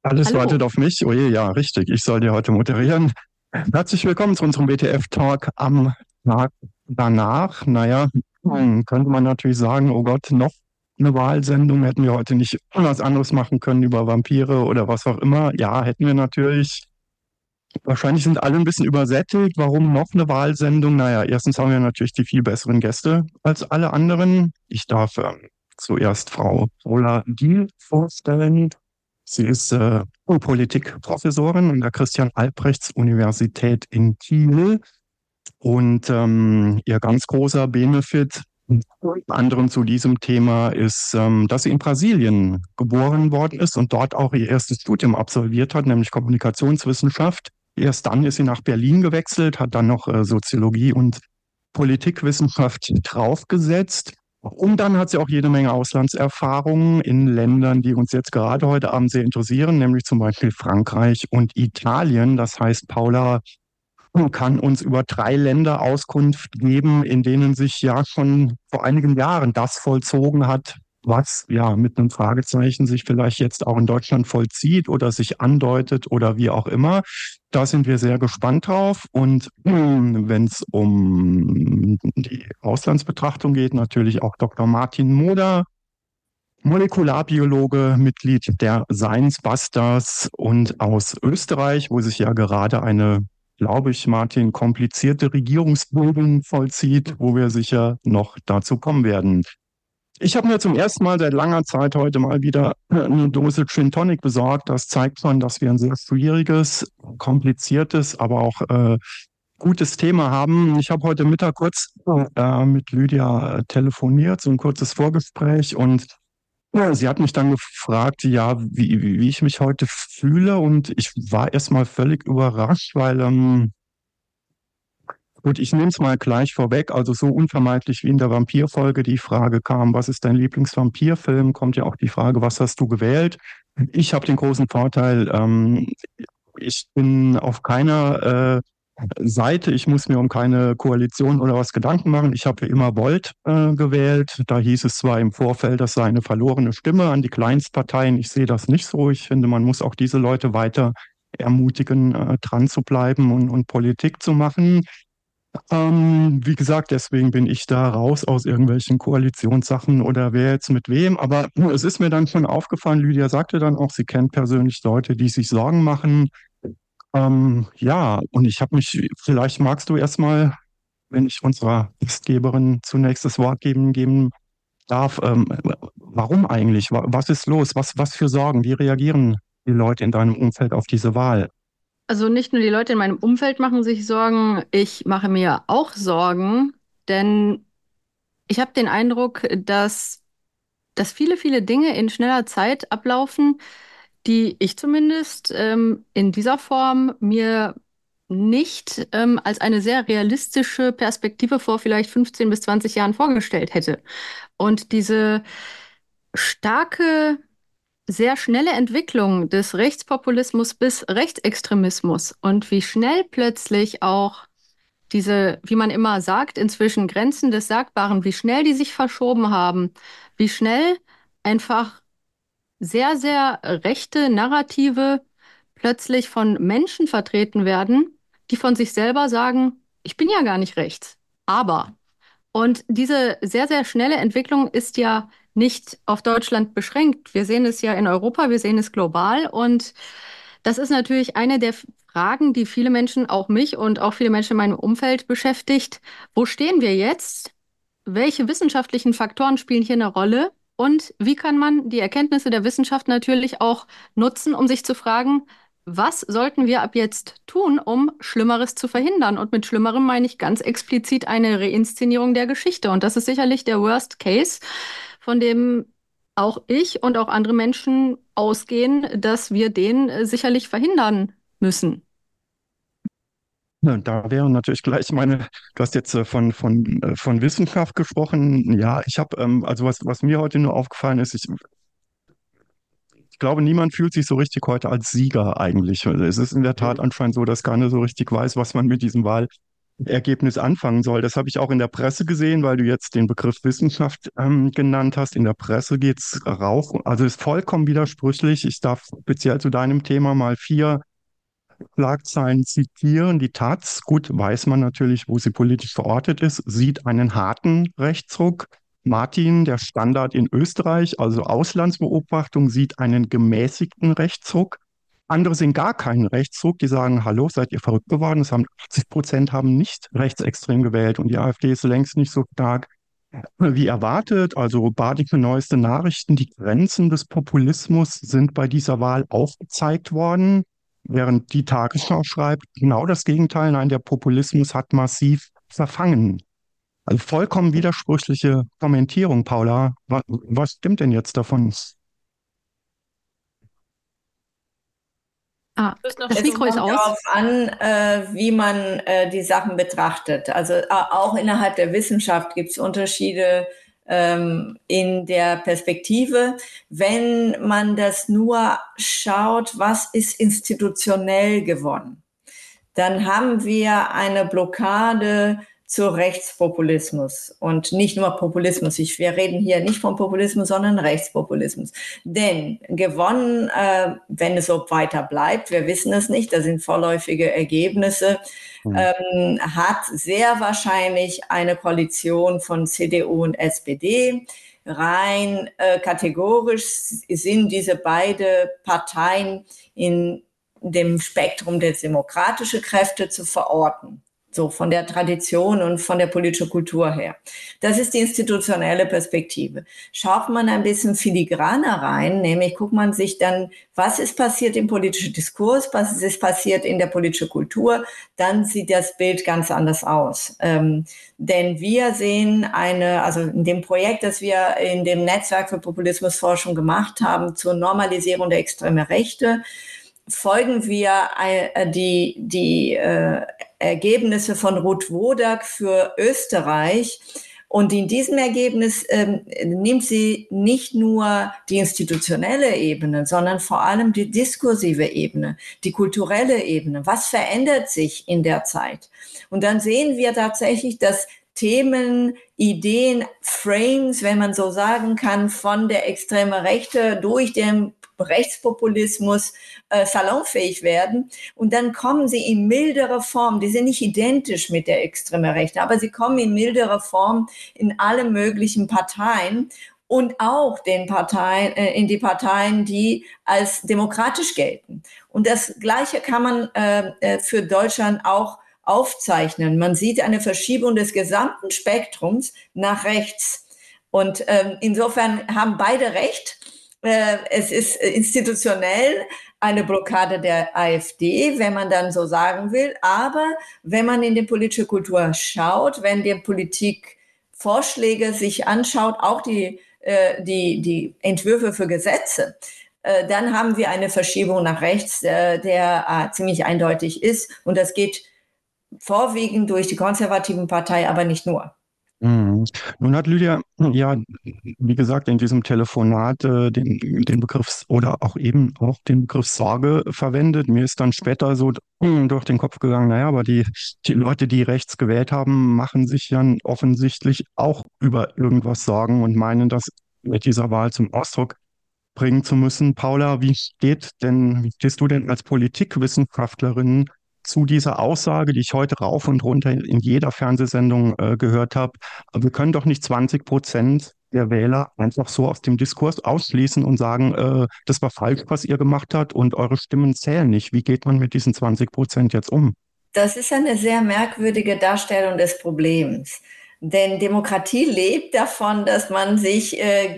Alles wartet Hallo. auf mich. Oh je, ja, richtig. Ich soll dir heute moderieren. Herzlich willkommen zu unserem WTF-Talk am Tag danach. Naja, könnte man natürlich sagen, oh Gott, noch eine Wahlsendung. Hätten wir heute nicht was anderes machen können über Vampire oder was auch immer? Ja, hätten wir natürlich. Wahrscheinlich sind alle ein bisschen übersättigt. Warum noch eine Wahlsendung? Naja, erstens haben wir natürlich die viel besseren Gäste als alle anderen. Ich darf zuerst Frau Paula Diehl vorstellen. Sie ist Politikprofessorin an der Christian-Albrechts-Universität in Kiel und ihr ganz großer Benefit unter anderem zu diesem Thema ist, dass sie in Brasilien geboren worden ist und dort auch ihr erstes Studium absolviert hat, nämlich Kommunikationswissenschaft. Erst dann ist sie nach Berlin gewechselt, hat dann noch Soziologie und Politikwissenschaft draufgesetzt. Und dann hat sie auch jede Menge Auslandserfahrungen in Ländern, die uns jetzt gerade heute Abend sehr interessieren, nämlich zum Beispiel Frankreich und Italien. Das heißt, Paula kann uns über 3 Länder Auskunft geben, in denen sich ja schon vor einigen Jahren das vollzogen hat, was ja mit einem Fragezeichen sich vielleicht jetzt auch in Deutschland vollzieht oder sich andeutet oder wie auch immer. Da sind wir sehr gespannt drauf. Und wenn es um die Auslandsbetrachtung geht, natürlich auch Dr. Martin Moder, Molekularbiologe, Mitglied der Science Busters und aus Österreich, wo sich ja gerade eine, glaube ich, Martin, komplizierte Regierungsbildung vollzieht, wo wir sicher noch dazu kommen werden. Ich habe mir zum ersten Mal seit langer Zeit heute mal wieder eine Dose Gin Tonic besorgt. Das zeigt schon, dass wir ein sehr schwieriges, kompliziertes, aber auch gutes Thema haben. Ich habe heute Mittag kurz mit Lydia telefoniert, so ein kurzes Vorgespräch und ja, sie hat mich dann gefragt, ja, wie ich mich heute fühle und ich war erstmal völlig überrascht, weil, gut, ich nehme es mal gleich vorweg, also so unvermeidlich wie in der Vampirfolge die Frage kam, was ist dein Lieblingsvampirfilm, kommt ja auch die Frage, was hast du gewählt? Ich habe den großen Vorteil, ich bin auf keiner Seite. Ich muss mir um keine Koalition oder was Gedanken machen. Ich habe wie immer Volt gewählt. Da hieß es zwar im Vorfeld, das sei eine verlorene Stimme an die Kleinstparteien. Ich sehe das nicht so. Ich finde, man muss auch diese Leute weiter ermutigen, dran zu bleiben und Politik zu machen. Wie gesagt, deswegen bin ich da raus aus irgendwelchen Koalitionssachen oder wer jetzt mit wem. Aber es ist mir dann schon aufgefallen, Lydia sagte dann auch, sie kennt persönlich Leute, die sich Sorgen machen. Ja, und ich habe mich, vielleicht magst du erstmal, wenn ich unserer Gastgeberin zunächst das Wort geben darf, warum eigentlich? Was ist los? Was für Sorgen? Wie reagieren die Leute in deinem Umfeld auf diese Wahl? Also nicht nur die Leute in meinem Umfeld machen sich Sorgen, ich mache mir auch Sorgen, denn ich habe den Eindruck, dass viele Dinge in schneller Zeit ablaufen, die ich zumindest in dieser Form mir nicht als eine sehr realistische Perspektive vor vielleicht 15 bis 20 Jahren vorgestellt hätte. Und diese starke sehr schnelle Entwicklung des Rechtspopulismus bis Rechtsextremismus und wie schnell plötzlich auch diese, wie man immer sagt, inzwischen Grenzen des Sagbaren, wie schnell die sich verschoben haben, wie schnell einfach sehr rechte Narrative plötzlich von Menschen vertreten werden, die von sich selber sagen, ich bin ja gar nicht rechts. Aber und diese sehr schnelle Entwicklung ist ja nicht auf Deutschland beschränkt. Wir sehen es ja in Europa, wir sehen es global. Und das ist natürlich eine der Fragen, die viele Menschen, auch mich und auch viele Menschen in meinem Umfeld beschäftigt. Wo stehen wir jetzt? Welche wissenschaftlichen Faktoren spielen hier eine Rolle? Und wie kann man die Erkenntnisse der Wissenschaft natürlich auch nutzen, um sich zu fragen, was sollten wir ab jetzt tun, um Schlimmeres zu verhindern? Und mit Schlimmerem meine ich ganz explizit eine Reinszenierung der Geschichte. Und das ist sicherlich der Worst Case, von dem auch ich und auch andere Menschen ausgehen, dass wir den sicherlich verhindern müssen. Ja, da wäre natürlich gleich meine, du hast jetzt von Wissenschaft gesprochen. Ja, ich habe, also was mir heute nur aufgefallen ist, ich glaube, niemand fühlt sich so richtig heute als Sieger eigentlich. Es ist in der Tat anscheinend so, dass keiner so richtig weiß, was man mit diesem Wahlresultat Ergebnis anfangen soll. Das habe ich auch in der Presse gesehen, weil du jetzt den Begriff Wissenschaft genannt hast. In der Presse geht's rauf, also ist vollkommen widersprüchlich. Ich darf speziell zu deinem Thema mal 4 Schlagzeilen zitieren. Die Taz, gut, weiß man natürlich, wo sie politisch verortet ist, sieht einen harten Rechtsruck. Martin, der Standard in Österreich, also Auslandsbeobachtung, sieht einen gemäßigten Rechtsruck. Andere sehen gar keinen Rechtsruck, die sagen, hallo, seid ihr verrückt geworden? Es haben 80% haben nicht rechtsextrem gewählt und die AfD ist längst nicht so stark wie erwartet. Also badige neueste Nachrichten, die Grenzen des Populismus sind bei dieser Wahl aufgezeigt worden, während die Tagesschau schreibt, genau das Gegenteil, nein, der Populismus hat massiv verfangen. Also vollkommen widersprüchliche Kommentierung, Paula. Was stimmt denn jetzt davon? Das Mikro ist aus. Darauf an, wie man die Sachen betrachtet. Also auch innerhalb der Wissenschaft gibt es Unterschiede in der Perspektive. Wenn man das nur schaut, was ist institutionell gewonnen, dann haben wir eine Blockade zu Rechtspopulismus und nicht nur Populismus. Wir reden hier nicht von Populismus, sondern Rechtspopulismus. Denn gewonnen, wenn es so weiter bleibt, wir wissen es nicht, da sind vorläufige Ergebnisse, hat sehr wahrscheinlich eine Koalition von CDU und SPD. Rein kategorisch sind diese beiden Parteien in dem Spektrum der demokratischen Kräfte zu verorten. So von der Tradition und von der politischen Kultur her. Das ist die institutionelle Perspektive. Schaut man ein bisschen filigraner rein, nämlich guckt man sich dann, was ist passiert im politischen Diskurs, was ist passiert in der politischen Kultur, dann sieht das Bild ganz anders aus. Denn wir sehen also in dem Projekt, das wir in dem Netzwerk für Populismusforschung gemacht haben, zur Normalisierung der extremen Rechte, folgen wir die Ergebnisse von Ruth Wodak für Österreich. Und in diesem Ergebnis nimmt sie nicht nur die institutionelle Ebene, sondern vor allem die diskursive Ebene, die kulturelle Ebene. Was verändert sich in der Zeit? Und dann sehen wir tatsächlich, dass Themen, Ideen, Frames, wenn man so sagen kann, von der extremen Rechte durch den Rechtspopulismus salonfähig werden. Und dann kommen sie in milderer Form. Die sind nicht identisch mit der extremen Rechte, aber sie kommen in milderer Form in alle möglichen Parteien und auch in die Parteien, die als demokratisch gelten. Und das Gleiche kann man für Deutschland auch aufzeichnen. Man sieht eine Verschiebung des gesamten Spektrums nach rechts. Und insofern haben beide recht. Es ist institutionell eine Blockade der AfD, wenn man dann so sagen will. Aber wenn man in die politische Kultur schaut, wenn die Politikvorschläge sich anschaut, auch die Entwürfe für Gesetze, dann haben wir eine Verschiebung nach rechts, der ziemlich eindeutig ist. Und das geht vorwiegend durch die konservativen Partei, aber nicht nur. Mhm. Nun hat Lydia, ja, wie gesagt, in diesem Telefonat den Begriff oder auch eben auch den Begriff Sorge verwendet. Mir ist dann später so durch den Kopf gegangen, naja, aber die Leute, die rechts gewählt haben, machen sich ja offensichtlich auch über irgendwas Sorgen und meinen, das mit dieser Wahl zum Ausdruck bringen zu müssen. Paula, wie stehst du denn als Politikwissenschaftlerin zu dieser Aussage, die ich heute rauf und runter in jeder Fernsehsendung gehört habe? Wir können doch nicht 20% der Wähler einfach so aus dem Diskurs ausschließen und sagen, das war falsch, was ihr gemacht habt und eure Stimmen zählen nicht. Wie geht man mit diesen 20% jetzt um? Das ist eine sehr merkwürdige Darstellung des Problems. Denn Demokratie lebt davon, dass man sich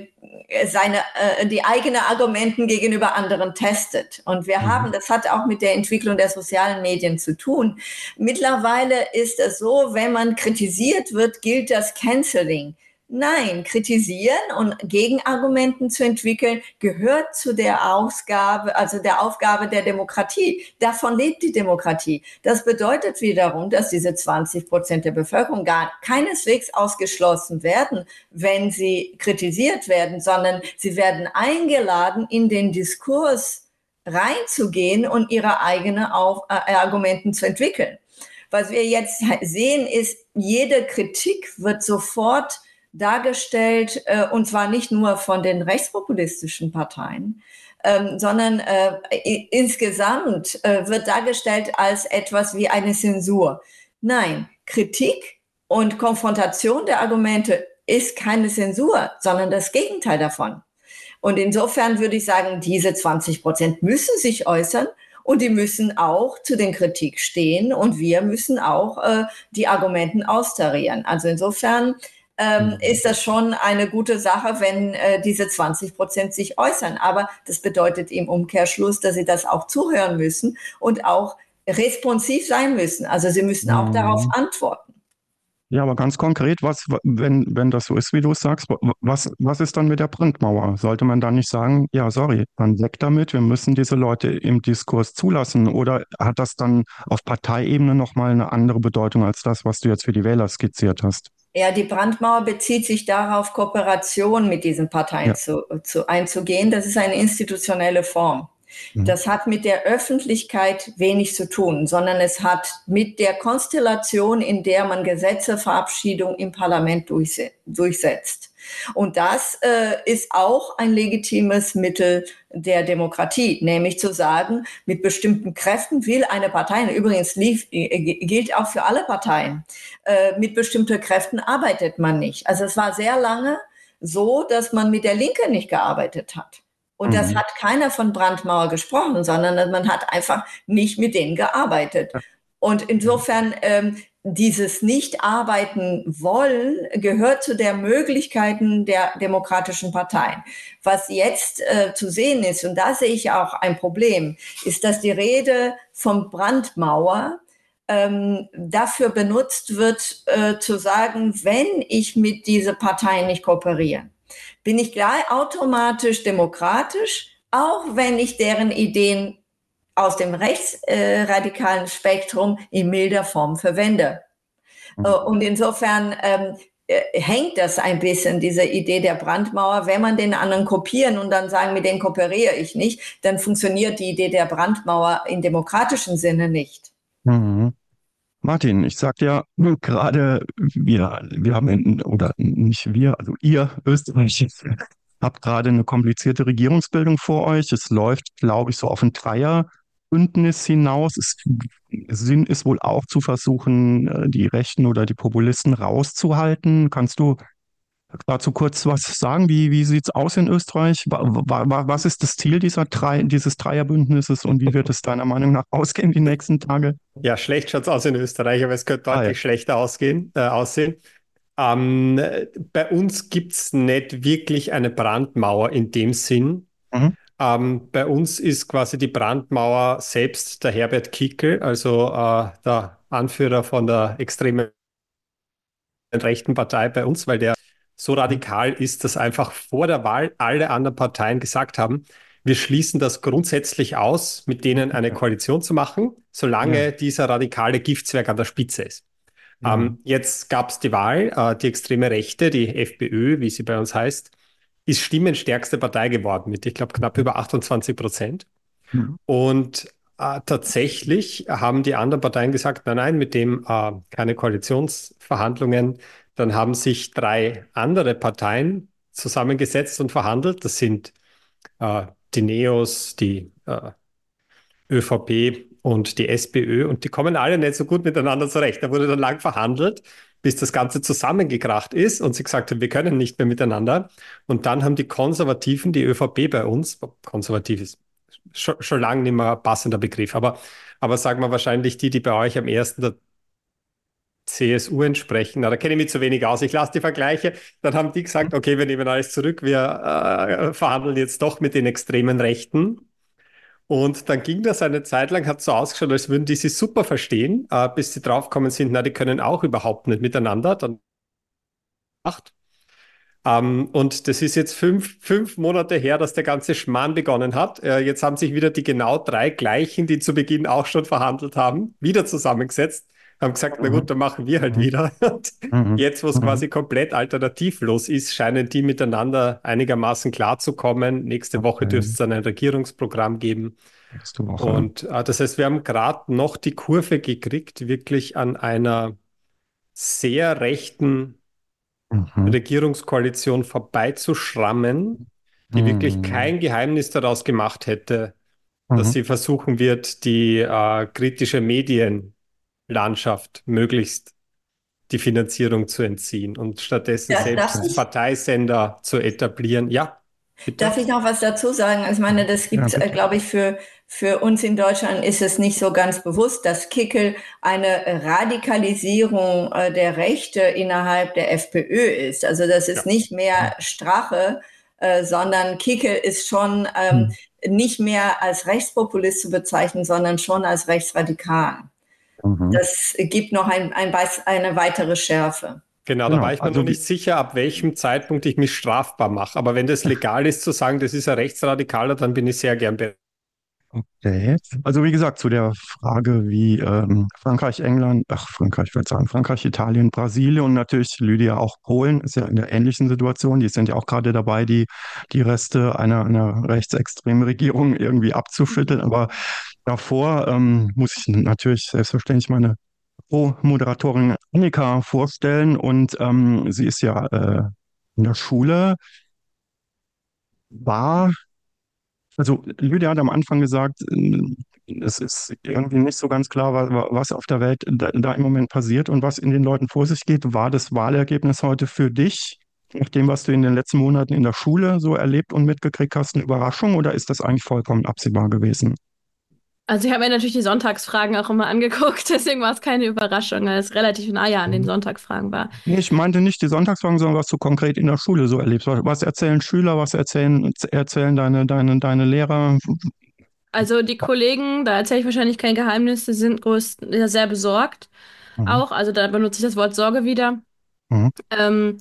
die eigenen Argumenten gegenüber anderen testet. Und wir haben, das hat auch mit der Entwicklung der sozialen Medien zu tun. Mittlerweile ist es so, wenn man kritisiert wird, gilt das Canceling. Nein, kritisieren und Gegenargumenten zu entwickeln, gehört zu der Aufgabe der Demokratie. Davon lebt die Demokratie. Das bedeutet wiederum, dass diese 20% der Bevölkerung gar keineswegs ausgeschlossen werden, wenn sie kritisiert werden, sondern sie werden eingeladen, in den Diskurs reinzugehen und ihre eigenen Argumenten zu entwickeln. Was wir jetzt sehen, ist, jede Kritik wird sofort dargestellt, und zwar nicht nur von den rechtspopulistischen Parteien, sondern insgesamt wird dargestellt als etwas wie eine Zensur. Nein, Kritik und Konfrontation der Argumente ist keine Zensur, sondern das Gegenteil davon. Und insofern würde ich sagen, diese 20% müssen sich äußern und die müssen auch zu den Kritik stehen und wir müssen auch die Argumenten austarieren. Also insofern ist das schon eine gute Sache, wenn diese 20% sich äußern. Aber das bedeutet im Umkehrschluss, dass sie das auch zuhören müssen und auch responsiv sein müssen. Also sie müssen auch darauf antworten. Ja, aber ganz konkret, wenn das so ist, wie du es sagst, was ist dann mit der Brandmauer? Sollte man dann nicht sagen, ja, sorry, dann weg damit, wir müssen diese Leute im Diskurs zulassen? Oder hat das dann auf Parteiebene nochmal eine andere Bedeutung als das, was du jetzt für die Wähler skizziert hast? Ja, die Brandmauer bezieht sich darauf, Kooperation mit diesen Parteien einzugehen. Das ist eine institutionelle Form. Das hat mit der Öffentlichkeit wenig zu tun, sondern es hat mit der Konstellation, in der man Gesetzeverabschiedung im Parlament durchsetzt. Und das ist auch ein legitimes Mittel der Demokratie, nämlich zu sagen, mit bestimmten Kräften will eine Partei, übrigens gilt auch für alle Parteien, mit bestimmten Kräften arbeitet man nicht. Also es war sehr lange so, dass man mit der Linke nicht gearbeitet hat. Und das hat keiner von Brandmauer gesprochen, sondern man hat einfach nicht mit denen gearbeitet. Und insofern dieses Nicht-Arbeiten wollen gehört zu der Möglichkeiten der demokratischen Parteien. Was jetzt zu sehen ist, und da sehe ich auch ein Problem, ist, dass die Rede von Brandmauer dafür benutzt wird, zu sagen, wenn ich mit dieser Partei nicht kooperiere, bin ich gleich automatisch demokratisch, auch wenn ich deren Ideen aus dem rechtsradikalen Spektrum in milder Form verwende. Und insofern hängt das ein bisschen, diese Idee der Brandmauer. Wenn man den anderen kopieren und dann sagen, mit denen kooperiere ich nicht, dann funktioniert die Idee der Brandmauer im demokratischen Sinne nicht. Martin, ich sag ja gerade, wir haben, oder nicht wir, also ihr Österreich, habt gerade eine komplizierte Regierungsbildung vor euch. Es läuft, glaube ich, so auf ein Dreierbündnis hinaus. Sinn ist wohl auch zu versuchen, die Rechten oder die Populisten rauszuhalten. Kannst du dazu kurz was sagen? Wie sieht es aus in Österreich? Was ist das Ziel dieses Dreierbündnisses und wie wird es deiner Meinung nach ausgehen die nächsten Tage? Ja, schlecht schaut es aus in Österreich, aber es könnte deutlich schlechter aussehen. Bei uns gibt es nicht wirklich eine Brandmauer in dem Sinn. Bei uns ist quasi die Brandmauer selbst der Herbert Kickl, also der Anführer von der extremen rechten Partei bei uns, weil der so radikal ist, dass einfach vor der Wahl alle anderen Parteien gesagt haben, wir schließen das grundsätzlich aus, mit denen eine Koalition zu machen, solange dieser radikale Giftzwerg an der Spitze ist. Jetzt gab es die Wahl, die extreme Rechte, die FPÖ, wie sie bei uns heißt, ist stimmenstärkste Partei geworden mit, ich glaube, knapp über 28%. Und tatsächlich haben die anderen Parteien gesagt, nein, mit dem keine Koalitionsverhandlungen. Dann haben sich 3 andere Parteien zusammengesetzt und verhandelt. Das sind die NEOS, die ÖVP und die SPÖ. Und die kommen alle nicht so gut miteinander zurecht. Da wurde dann lang verhandelt, bis das Ganze zusammengekracht ist und sie gesagt haben, wir können nicht mehr miteinander. Und dann haben die Konservativen, die ÖVP bei uns, konservativ ist schon lange nicht mehr ein passender Begriff, aber sagen wir wahrscheinlich die bei euch am ersten der CSU entsprechen. Na, da kenne ich mich zu wenig aus. Ich lasse die Vergleiche. Dann haben die gesagt, okay, wir nehmen alles zurück. Wir verhandeln jetzt doch mit den extremen Rechten. Und dann ging das eine Zeit lang, hat so ausgeschaut, als würden die sich super verstehen, bis sie draufgekommen sind, na, die können auch überhaupt nicht miteinander. Dann und das ist jetzt fünf Monate her, dass der ganze Schmarrn begonnen hat. Jetzt haben sich wieder die genau 3 gleichen, die zu Beginn auch schon verhandelt haben, wieder zusammengesetzt. haben gesagt, na Mhm. gut, dann machen wir halt Mhm. wieder. Und Mhm. jetzt, wo es Mhm. quasi komplett alternativlos ist, scheinen die miteinander einigermaßen klarzukommen. Nächste Woche dürfte Okay, es dann ein Regierungsprogramm geben. nächste Woche. Und das heißt, wir haben gerade noch die Kurve gekriegt, wirklich an einer sehr rechten Mhm. Regierungskoalition vorbeizuschrammen, die wirklich Mhm. kein Geheimnis daraus gemacht hätte, dass Mhm. sie versuchen wird, die kritische Medienlandschaft möglichst die Finanzierung zu entziehen und stattdessen Ja, darf Okay. selbst ich, Parteisender zu etablieren. Ja, darf bitte? ich noch was dazu sagen? Also ich meine, das Ja, gibt, bitte. glaube ich, für uns in Deutschland ist es nicht so ganz bewusst, dass Kickel eine Radikalisierung der Rechte innerhalb der FPÖ ist. Also das ist Ja. nicht mehr Strache, sondern Kickel ist schon Mhm. nicht mehr als Rechtspopulist zu bezeichnen, sondern schon als rechtsradikal. Mhm. Das gibt noch eine weitere Schärfe. Genau, da war Genau, ich mir noch also nicht sicher, ab welchem Zeitpunkt ich mich strafbar mache. Aber wenn das legal ist, zu sagen, das ist ein Rechtsradikaler, dann bin ich sehr gern bereit. okay. Also wie gesagt, zu der Frage wie Frankreich, England, Frankreich, ich würde sagen, Frankreich, Italien, Brasilien und natürlich Lydia auch Polen ist ja in der ähnlichen Situation. Die sind ja auch gerade dabei, die Reste einer rechtsextremen Regierung irgendwie abzuschütteln. Aber davor muss ich natürlich selbstverständlich meine Co-Moderatorin Annika vorstellen und sie ist ja in der Schule, war also Lydia hat am Anfang gesagt, es ist irgendwie nicht so ganz klar, was auf der Welt da im Moment passiert und was in den Leuten vor sich geht. War das Wahlergebnis heute für dich, nach dem, was du in den letzten Monaten in der Schule so erlebt und mitgekriegt hast, eine Überraschung oder ist das eigentlich vollkommen absehbar gewesen? Also ich habe mir natürlich die Sonntagsfragen auch immer angeguckt, deswegen war es keine Überraschung, weil es relativ nah ja an den Mhm. Sonntagsfragen war. Nee, ich meinte nicht die Sonntagsfragen, sondern was du konkret in der Schule so erlebst. Was erzählen Schüler, erzählen deine Lehrer? Also die Kollegen, da erzähle ich wahrscheinlich kein Geheimnis, die sind ja, sehr besorgt Mhm. auch. Also da benutze ich das Wort Sorge wieder. Mhm. Ähm,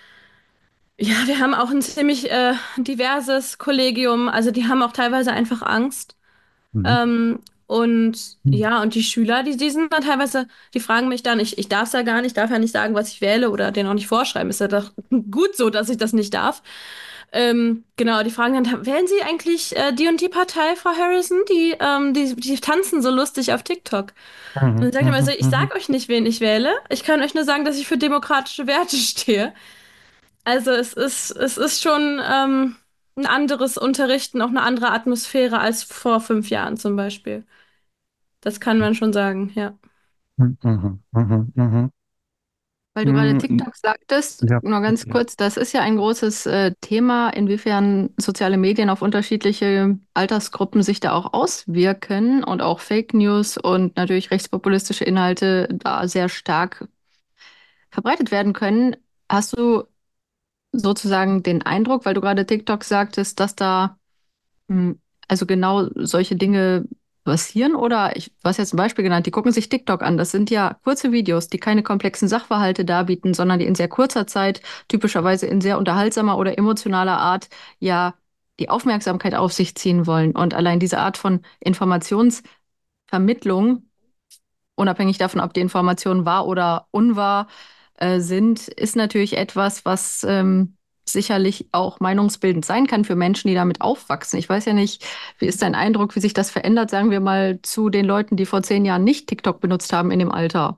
ja, wir haben auch ein ziemlich diverses Kollegium. Also die haben auch teilweise einfach Angst. Mhm. Ähm, und Mhm. ja, und die Schüler, die sind dann teilweise, die fragen mich dann, ich darf es ja gar nicht, darf ja nicht sagen, was ich wähle oder denen auch nicht vorschreiben. Ist ja doch gut so, dass ich das nicht darf. Genau, die fragen dann, wählen Sie eigentlich die und die Partei, Frau Harrison? Die tanzen so lustig auf TikTok. Und dann Mhm. sage ich immer so, Mhm. ich Mhm. sag euch nicht, wen ich wähle. Ich kann euch nur sagen, dass ich für demokratische Werte stehe. Also es ist schon ein anderes Unterrichten, auch eine andere Atmosphäre als vor 5 Jahren zum Beispiel. Das kann man schon sagen, ja. Mhm. Mhm. Mhm. Mhm. Weil du gerade Mhm. TikTok sagtest, Ja, nur ganz kurz, das ist ja ein großes Thema, inwiefern soziale Medien auf unterschiedliche Altersgruppen sich da auch auswirken und auch Fake News und natürlich rechtspopulistische Inhalte da sehr stark verbreitet werden können. Hast du sozusagen den Eindruck, weil du gerade TikTok sagtest, dass da also genau solche Dinge passieren? Oder du hast jetzt ein Beispiel genannt, die gucken sich TikTok an. Das sind ja kurze Videos, die keine komplexen Sachverhalte darbieten, sondern die in sehr kurzer Zeit, typischerweise in sehr unterhaltsamer oder emotionaler Art, ja die Aufmerksamkeit auf sich ziehen wollen. Und allein diese Art von Informationsvermittlung, unabhängig davon, ob die Informationen wahr oder unwahr sind, ist natürlich etwas, was sicherlich auch meinungsbildend sein kann für Menschen, die damit aufwachsen. Ich weiß ja nicht, wie ist dein Eindruck, wie sich das verändert, sagen wir mal, zu den Leuten, die vor 10 Jahren nicht TikTok benutzt haben in dem Alter?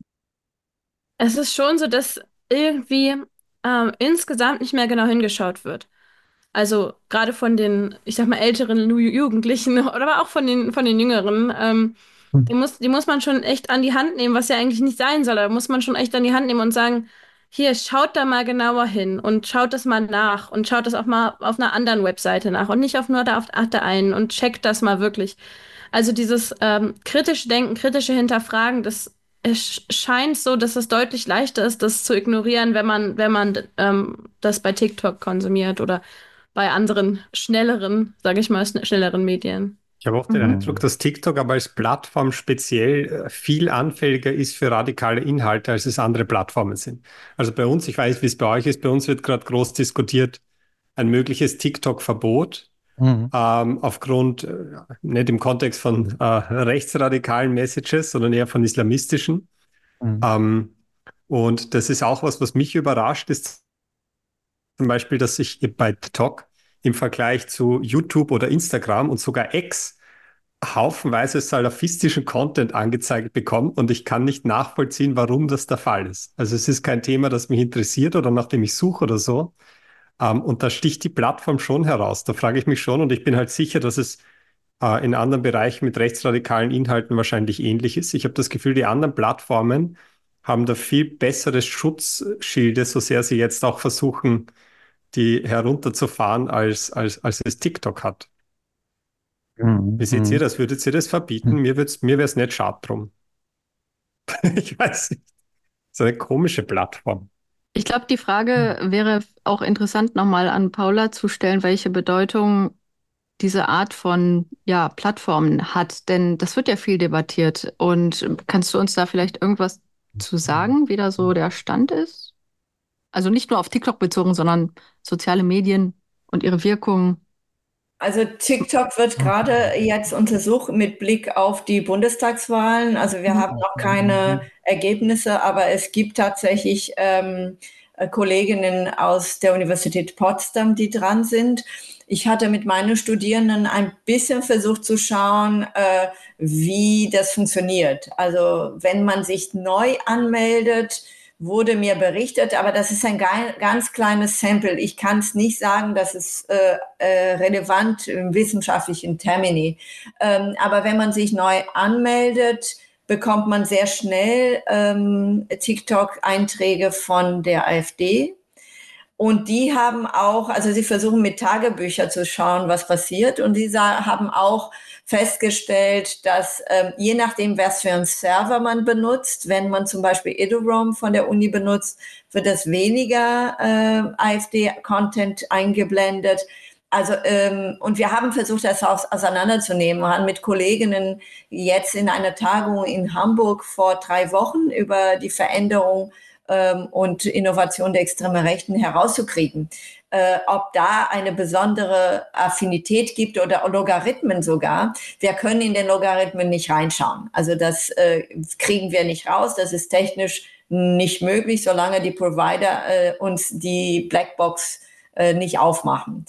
Es ist schon so, dass irgendwie insgesamt nicht mehr genau hingeschaut wird. Also gerade von den, ich sag mal, älteren Jugendlichen oder aber auch von den Jüngeren. Die muss man schon echt an die Hand nehmen, was ja eigentlich nicht sein soll. Da muss man schon echt an die Hand nehmen und sagen, hier, schaut da mal genauer hin und schaut das mal nach und schaut das auch mal auf einer anderen Webseite nach und nicht auf nur da auf der einen und checkt das mal wirklich. Also dieses kritische Denken, kritische Hinterfragen, das es scheint so, dass es deutlich leichter ist, das zu ignorieren, wenn man das bei TikTok konsumiert oder bei anderen schnelleren, sage ich mal, schnelleren Medien. Ich habe auch den Mhm. Eindruck, dass TikTok aber als Plattform speziell viel anfälliger ist für radikale Inhalte, als es andere Plattformen sind. Also bei uns, ich weiß nicht, wie es bei euch ist, bei uns wird gerade groß diskutiert, ein mögliches TikTok-Verbot Mhm. aufgrund, nicht im Kontext von rechtsradikalen Messages, sondern eher von islamistischen. Ähm, und das ist auch was mich überrascht, ist zum Beispiel, dass ich bei TikTok im Vergleich zu YouTube oder Instagram und sogar X haufenweise salafistischen Content angezeigt bekomme und ich kann nicht nachvollziehen, warum das der Fall ist. Also es ist kein Thema, das mich interessiert oder nach dem ich suche oder so. Und da sticht die Plattform schon heraus. Da frage ich mich schon und ich bin halt sicher, dass es in anderen Bereichen mit rechtsradikalen Inhalten wahrscheinlich ähnlich ist. Ich habe das Gefühl, die anderen Plattformen haben da viel besseres Schutzschilde, so sehr sie jetzt auch versuchen, die herunterzufahren, als es TikTok hat. Wie seht ihr das? Würdet ihr das verbieten? Mir wäre es nicht schade drum. Ich weiß nicht. So eine komische Plattform. Ich glaube, die Frage wäre auch interessant nochmal an Paula zu stellen, welche Bedeutung diese Art von ja, Plattformen hat. Denn das wird ja viel debattiert. Und kannst du uns da vielleicht irgendwas zu sagen, wie da so der Stand ist? Also nicht nur auf TikTok bezogen, sondern soziale Medien und ihre Wirkung. Also TikTok wird gerade jetzt untersucht mit Blick auf die Bundestagswahlen. Also wir haben noch keine Ergebnisse, aber es gibt tatsächlich Kolleginnen aus der Universität Potsdam, die dran sind. Ich hatte mit meinen Studierenden ein bisschen versucht zu schauen, wie das funktioniert. Also wenn man sich neu anmeldet, wurde mir berichtet, aber das ist ein ganz kleines Sample. Ich kann es nicht sagen, dass es relevant im wissenschaftlichen Termini. Aber wenn man sich neu anmeldet, bekommt man sehr schnell TikTok-Einträge von der AfD. Und die haben auch, also sie versuchen mit Tagebüchern zu schauen, was passiert. Und die haben auch festgestellt, dass je nachdem, was für einen Server man benutzt, wenn man zum Beispiel EduRoam von der Uni benutzt, wird das weniger AfD-Content eingeblendet. Also, und wir haben versucht, das auseinanderzunehmen. Wir haben mit Kolleginnen jetzt in einer Tagung in Hamburg vor 3 Wochen über die Veränderung und Innovation der extremen Rechten herauszukriegen. Ob da eine besondere Affinität gibt oder Logarithmen sogar. Wir können in den Logarithmen nicht reinschauen. Also das kriegen wir nicht raus. Das ist technisch nicht möglich, solange die Provider uns die Blackbox nicht aufmachen.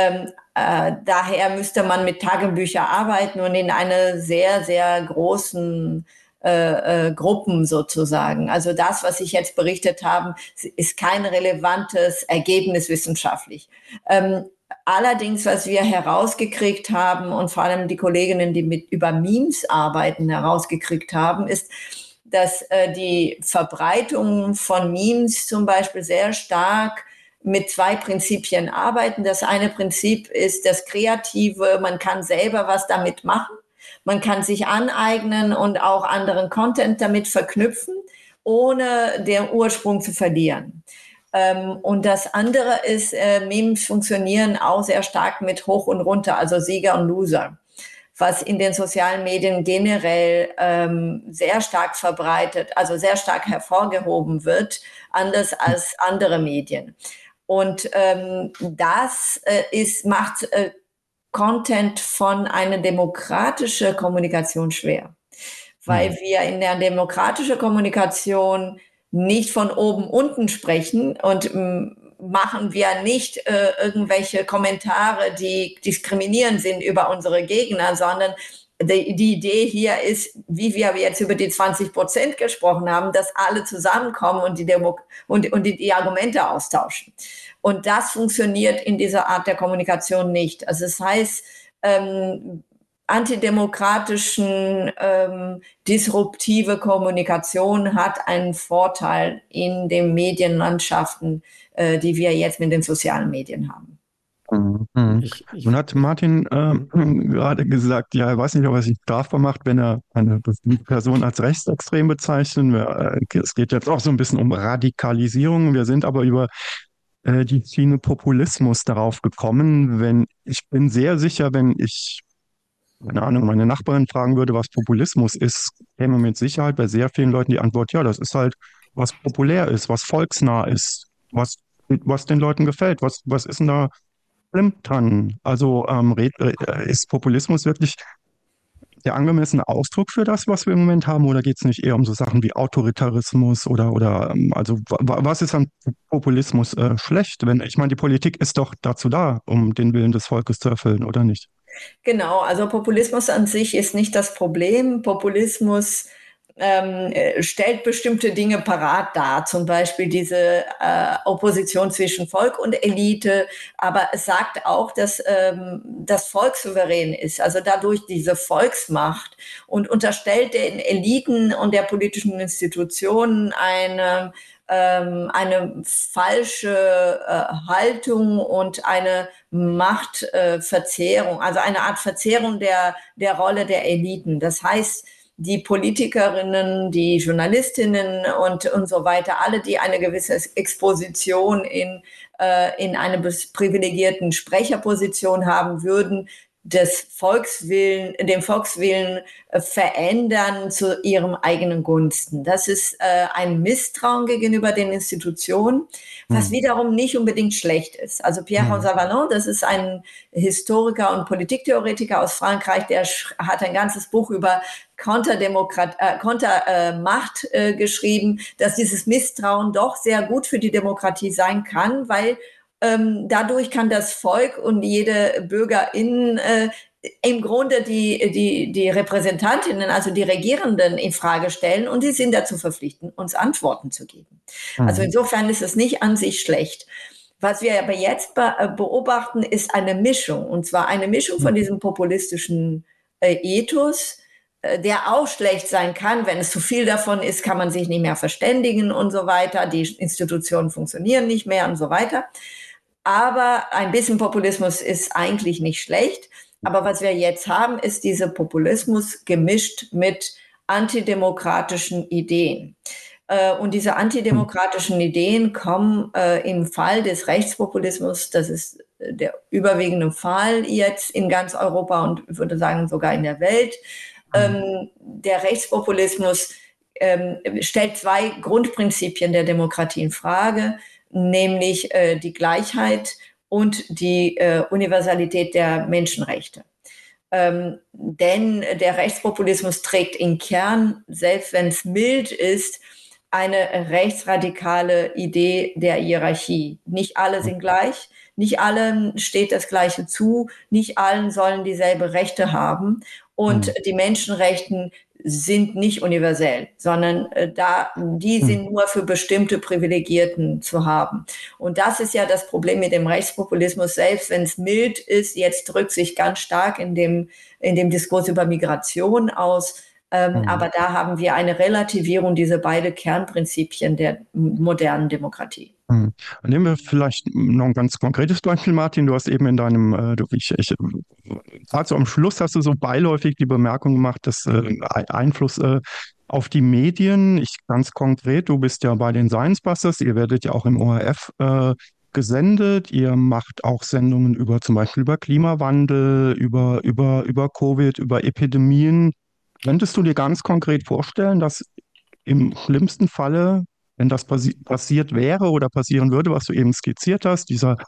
Daher müsste man mit Tagebüchern arbeiten und in einer sehr, sehr großen Gruppen sozusagen. Also das, was ich jetzt berichtet habe, ist kein relevantes Ergebnis wissenschaftlich. Allerdings, was wir herausgekriegt haben und vor allem die Kolleginnen, die über Memes arbeiten, herausgekriegt haben, ist, dass die Verbreitung von Memes zum Beispiel sehr stark mit 2 Prinzipien arbeiten. Das eine Prinzip ist das Kreative, man kann selber was damit machen. Man kann sich aneignen und auch anderen Content damit verknüpfen, ohne den Ursprung zu verlieren. Und das andere ist, Memes funktionieren auch sehr stark mit Hoch und Runter, also Sieger und Loser, was in den sozialen Medien generell sehr stark verbreitet, also sehr stark hervorgehoben wird, anders als andere Medien. Und das macht Content von einer demokratischen Kommunikation schwer, weil wir in der demokratischen Kommunikation nicht von oben unten sprechen und machen wir nicht irgendwelche Kommentare, die diskriminierend sind über unsere Gegner, sondern die Idee hier ist, wie wir jetzt über die 20% gesprochen haben, dass alle zusammenkommen und die Argumente austauschen. Und das funktioniert in dieser Art der Kommunikation nicht. Also das heißt, antidemokratischen, disruptive Kommunikation hat einen Vorteil in den Medienlandschaften, die wir jetzt mit den sozialen Medien haben. Nun hat Martin gerade gesagt, ja, er weiß nicht, ob er sich strafbar macht, wenn er eine bestimmte Person als rechtsextrem bezeichnet. Es geht jetzt auch so ein bisschen um Radikalisierung. Wir sind aber über die Schiene Populismus darauf gekommen. Ich bin sehr sicher, wenn ich, keine Ahnung, meine Nachbarin fragen würde, was Populismus ist, käme mit Sicherheit bei sehr vielen Leuten die Antwort, ja, das ist halt, was populär ist, was volksnah ist, was den Leuten gefällt. Was ist denn da schlimm dran? Also ist Populismus wirklich der angemessene Ausdruck für das, was wir im Moment haben, oder geht es nicht eher um so Sachen wie Autoritarismus oder also was ist an Populismus schlecht? Wenn, ich meine, die Politik ist doch dazu da, um den Willen des Volkes zu erfüllen, oder nicht? Genau, also Populismus an sich ist nicht das Problem. Populismus stellt bestimmte Dinge parat dar, zum Beispiel diese Opposition zwischen Volk und Elite, aber es sagt auch, dass das Volk souverän ist, also dadurch diese Volksmacht, und unterstellt den Eliten und der politischen Institutionen eine falsche Haltung und eine Machtverzehrung, also eine Art Verzehrung der Rolle der Eliten. Das heißt, die Politikerinnen, die Journalistinnen und so weiter, alle, die eine gewisse Exposition in einer privilegierten Sprecherposition haben, würden den Volkswillen verändern zu ihrem eigenen Gunsten. Das ist ein Misstrauen gegenüber den Institutionen, was wiederum nicht unbedingt schlecht ist. Also Pierre-François Vallon, das ist ein Historiker und Politiktheoretiker aus Frankreich, der hat ein ganzes Buch über Kontermacht geschrieben, dass dieses Misstrauen doch sehr gut für die Demokratie sein kann, weil dadurch kann das Volk und jede Bürgerin im Grunde die Repräsentantinnen, also die Regierenden, in Frage stellen, und sie sind dazu verpflichtet, uns Antworten zu geben. Also insofern ist es nicht an sich schlecht. Was wir aber jetzt beobachten, ist eine Mischung, und zwar eine Mischung von diesem populistischen Ethos, der auch schlecht sein kann. Wenn es zu viel davon ist, kann man sich nicht mehr verständigen und so weiter. Die Institutionen funktionieren nicht mehr und so weiter. Aber ein bisschen Populismus ist eigentlich nicht schlecht. Aber was wir jetzt haben, ist dieser Populismus gemischt mit antidemokratischen Ideen. Und diese antidemokratischen Ideen kommen im Fall des Rechtspopulismus, das ist der überwiegende Fall jetzt in ganz Europa und ich würde sagen sogar in der Welt. Der Rechtspopulismus stellt zwei Grundprinzipien der Demokratie in Frage, nämlich die Gleichheit und die Universalität der Menschenrechte. Denn der Rechtspopulismus trägt im Kern, selbst wenn es mild ist, eine rechtsradikale Idee der Hierarchie. Nicht alle sind gleich, nicht allen steht das Gleiche zu, nicht allen sollen dieselbe Rechte haben, und die Menschenrechten sind nicht universell, sondern die sind nur für bestimmte Privilegierten zu haben. Und das ist ja das Problem mit dem Rechtspopulismus, selbst wenn es mild ist, jetzt drückt sich ganz stark in dem Diskurs über Migration aus. Aber da haben wir eine Relativierung dieser beiden Kernprinzipien der modernen Demokratie. Nehmen wir vielleicht noch ein ganz konkretes Beispiel, Martin. Du hast eben in deinem, gerade so am Schluss hast du so beiläufig die Bemerkung gemacht, dass Einfluss auf die Medien, ganz konkret, du bist ja bei den Science Busters, ihr werdet ja auch im ORF gesendet, ihr macht auch Sendungen über zum Beispiel über Klimawandel, über Covid, über Epidemien. Könntest du dir ganz konkret vorstellen, dass im schlimmsten Falle, wenn das passiert wäre oder passieren würde, was du eben skizziert hast, dieser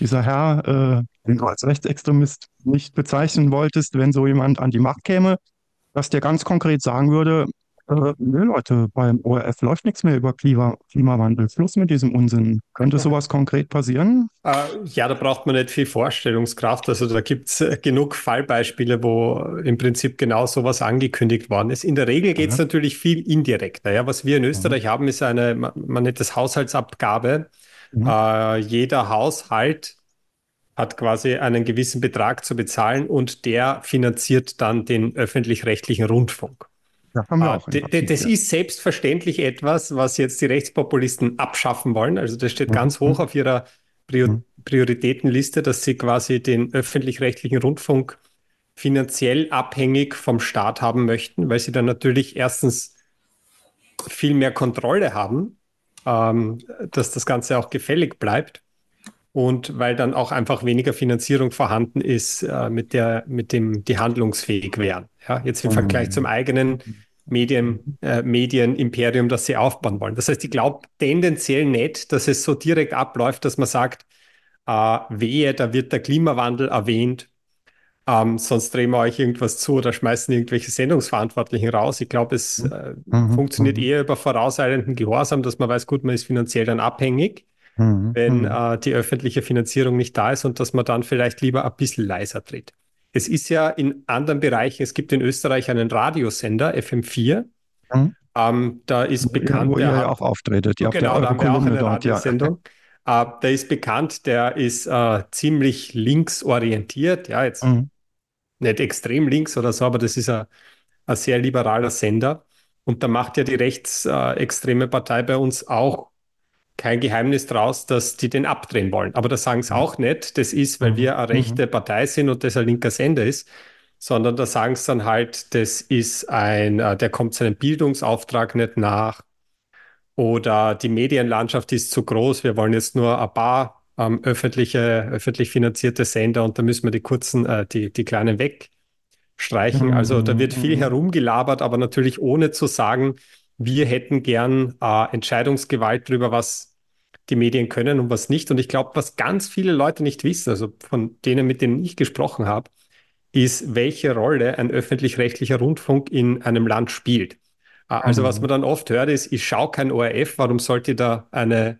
Herr, den du als Rechtsextremist nicht bezeichnen wolltest, wenn so jemand an die Macht käme, dass der ganz konkret sagen würde, nö Leute, beim ORF läuft nichts mehr über Klimawandel, Schluss mit diesem Unsinn. Könnte sowas konkret passieren? Ja, da braucht man nicht viel Vorstellungskraft. Also da gibt es genug Fallbeispiele, wo im Prinzip genau sowas angekündigt worden ist. In der Regel geht es natürlich viel indirekter. Ja, was wir in Österreich haben, ist man nennt das Haushaltsabgabe. Jeder Haushalt hat quasi einen gewissen Betrag zu bezahlen und der finanziert dann den öffentlich-rechtlichen Rundfunk. Haben wir auch das ist selbstverständlich etwas, was jetzt die Rechtspopulisten abschaffen wollen. Also das steht ganz hoch auf ihrer Prioritätenliste, dass sie quasi den öffentlich-rechtlichen Rundfunk finanziell abhängig vom Staat haben möchten, weil sie dann natürlich erstens viel mehr Kontrolle haben, dass das Ganze auch gefällig bleibt und weil dann auch einfach weniger Finanzierung vorhanden ist, mit dem die handlungsfähig wären. Ja, jetzt im Vergleich zum eigenen Medienimperium, das sie aufbauen wollen. Das heißt, ich glaube tendenziell nicht, dass es so direkt abläuft, dass man sagt, wehe, da wird der Klimawandel erwähnt, sonst drehen wir euch irgendwas zu oder schmeißen irgendwelche Sendungsverantwortlichen raus. Ich glaube, es funktioniert eher über vorauseilenden Gehorsam, dass man weiß, gut, man ist finanziell dann abhängig, wenn die öffentliche Finanzierung nicht da ist und dass man dann vielleicht lieber ein bisschen leiser dreht. Es ist ja in anderen Bereichen, es gibt in Österreich einen Radiosender, FM4. Da ist bekannt, wo ihr ja auch auftretet. Ihr habt ja genau, da eure haben wir auch Kolumne eine dort, ja. Radiosendung. Der ist bekannt, der ist ziemlich linksorientiert. Ja, jetzt nicht extrem links oder so, aber das ist ein sehr liberaler Sender. Und da macht ja die rechtsextreme Partei bei uns auch kein Geheimnis draus, dass die den abdrehen wollen. Aber da sagen sie auch nicht, das ist, weil wir eine rechte Partei sind und das ein linker Sender ist, sondern da sagen sie dann halt, das ist der kommt seinem Bildungsauftrag nicht nach oder die Medienlandschaft ist zu groß, wir wollen jetzt nur ein paar öffentlich finanzierte Sender und da müssen wir die kurzen, die kleinen wegstreichen. Also da wird viel herumgelabert, aber natürlich ohne zu sagen, wir hätten gern Entscheidungsgewalt darüber, was die Medien können und was nicht. Und ich glaube, was ganz viele Leute nicht wissen, also von denen, mit denen ich gesprochen habe, ist, welche Rolle ein öffentlich-rechtlicher Rundfunk in einem Land spielt. Also was man dann oft hört, ist, ich schaue kein ORF, warum sollte ich da eine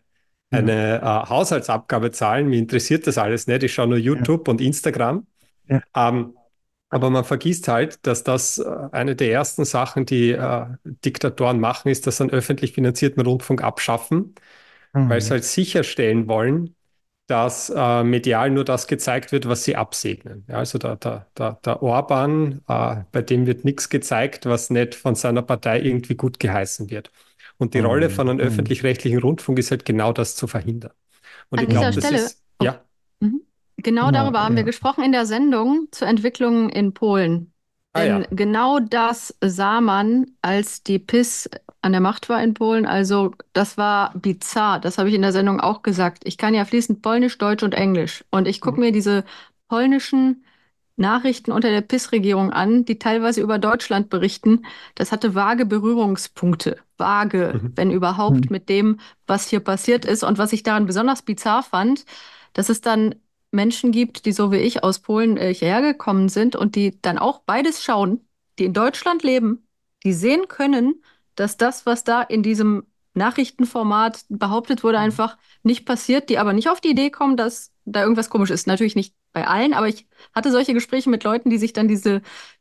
Haushaltsabgabe zahlen? Mir interessiert das alles nicht. Ich schaue nur YouTube und Instagram. Ja. Aber man vergisst halt, dass das eine der ersten Sachen, die Diktatoren machen, ist, dass sie einen öffentlich finanzierten Rundfunk abschaffen, weil sie halt sicherstellen wollen, dass medial nur das gezeigt wird, was sie absegnen. Ja, also der Orban, bei dem wird nichts gezeigt, was nicht von seiner Partei irgendwie gut geheißen wird. Und die Rolle von einem öffentlich-rechtlichen Rundfunk ist halt genau das zu verhindern. Und An ich glaube, dieser das Stelle, ist, ja. Genau darüber haben wir gesprochen in der Sendung zur Entwicklung in Polen. Denn genau das sah man, als die PiS an der Macht war in Polen. Also das war bizarr. Das habe ich in der Sendung auch gesagt. Ich kann ja fließend Polnisch, Deutsch und Englisch. Und ich gucke mir diese polnischen Nachrichten unter der PiS-Regierung an, die teilweise über Deutschland berichten. Das hatte vage Berührungspunkte. Vage, wenn überhaupt, mit dem, was hier passiert ist. Und was ich daran besonders bizarr fand, dass es dann Menschen gibt, die so wie ich aus Polen hierher gekommen sind und die dann auch beides schauen, die in Deutschland leben, die sehen können, dass das, was da in diesem Nachrichtenformat behauptet wurde, einfach nicht passiert, die aber nicht auf die Idee kommen, dass da irgendwas komisch ist. Natürlich nicht bei allen, aber ich hatte solche Gespräche mit Leuten, die sich dann diese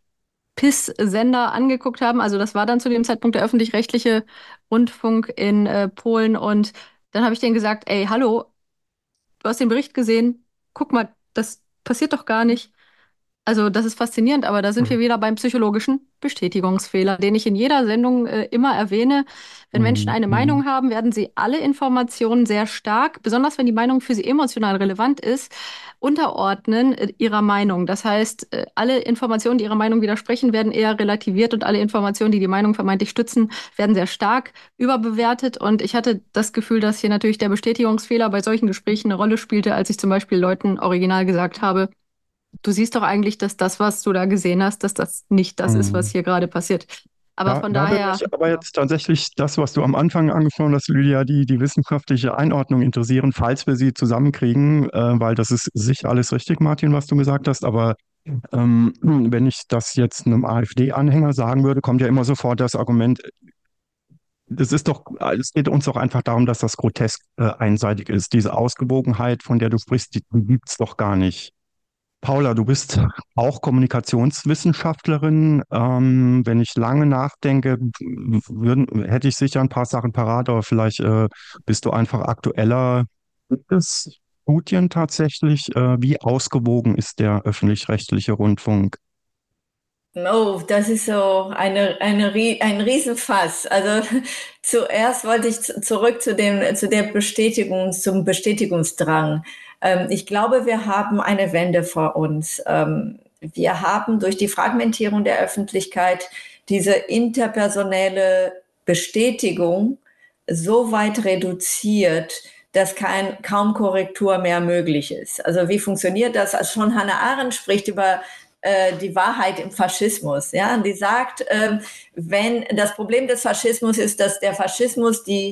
PiS-Sender angeguckt haben. Also das war dann zu dem Zeitpunkt der öffentlich-rechtliche Rundfunk in Polen und dann habe ich denen gesagt, ey, hallo, du hast den Bericht gesehen, guck mal, das passiert doch gar nicht. Also das ist faszinierend, aber da sind wir wieder beim psychologischen Bestätigungsfehler, den ich in jeder Sendung immer erwähne. Wenn Menschen eine Meinung haben, werden sie alle Informationen sehr stark, besonders wenn die Meinung für sie emotional relevant ist, unterordnen ihrer Meinung. Das heißt, alle Informationen, die ihrer Meinung widersprechen, werden eher relativiert und alle Informationen, die die Meinung vermeintlich stützen, werden sehr stark überbewertet. Und ich hatte das Gefühl, dass hier natürlich der Bestätigungsfehler bei solchen Gesprächen eine Rolle spielte, als ich zum Beispiel Leuten original gesagt habe, du siehst doch eigentlich, dass das, was du da gesehen hast, dass das nicht das ist, was hier gerade passiert. Aber von Da würde daher. mich aber jetzt tatsächlich das, was du am Anfang angesprochen hast, Lydia, die wissenschaftliche Einordnung interessieren, falls wir sie zusammenkriegen, weil das ist sicher alles richtig, Martin, was du gesagt hast, aber wenn ich das jetzt einem AfD-Anhänger sagen würde, kommt ja immer sofort das Argument, es geht uns doch einfach darum, dass das grotesk einseitig ist. Diese Ausgewogenheit, von der du sprichst, die gibt es doch gar nicht. Paula, du bist auch Kommunikationswissenschaftlerin. Wenn ich lange nachdenke, hätte ich sicher ein paar Sachen parat, aber vielleicht bist du einfach aktueller. Gibt es Studien tatsächlich? Wie ausgewogen ist der öffentlich-rechtliche Rundfunk? Oh, das ist so ein Riesenfass. Also zuerst wollte ich zurück zu der Bestätigung, zum Bestätigungsdrang. Ich glaube, wir haben eine Wende vor uns. Wir haben durch die Fragmentierung der Öffentlichkeit diese interpersonelle Bestätigung so weit reduziert, dass kaum Korrektur mehr möglich ist. Also wie funktioniert das? Also schon Hannah Arendt spricht über die Wahrheit im Faschismus. Ja? Und die sagt, wenn das Problem des Faschismus ist, dass der Faschismus die